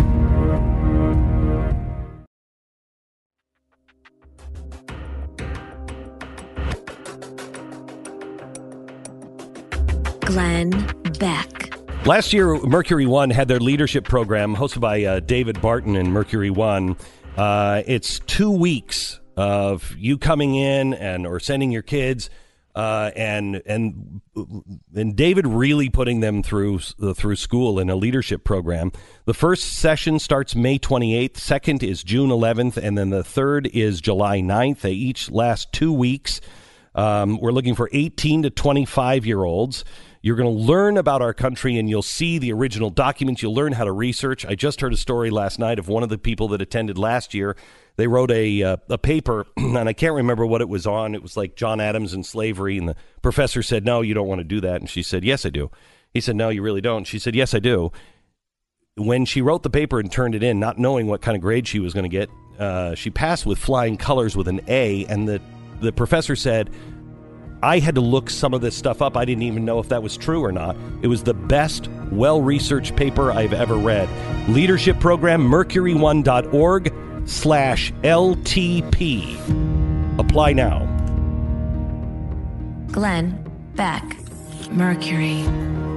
Glenn Beck. Last year, Mercury One had their leadership program hosted by uh, David Barton and Mercury One. Uh, it's two weeks of you coming in and or sending your kids. Uh, and and and David really putting them through uh, through school in a leadership program. The first session starts May twenty-eighth, second is June eleventh, and then the third is July ninth. They each last two weeks. Um, we're looking for eighteen to twenty-five year olds. You're going to learn about our country, and you'll see the original documents. You'll learn how to research. I just heard a story last night of one of the people that attended last year. They wrote a uh, a paper, and I can't remember what it was on. It was like John Adams and slavery, and the professor said, no, you don't want to do that. And she said, yes, I do. He said, no, you really don't. She said, yes, I do. When she wrote the paper and turned it in, not knowing what kind of grade she was going to get, uh, she passed with flying colors with an A, and the, the professor said, I had to look some of this stuff up. I didn't even know if that was true or not. It was the best, well-researched paper I've ever read. Leadership program, mercury one dot org slash L T P. Apply now. Glenn Beck, Mercury.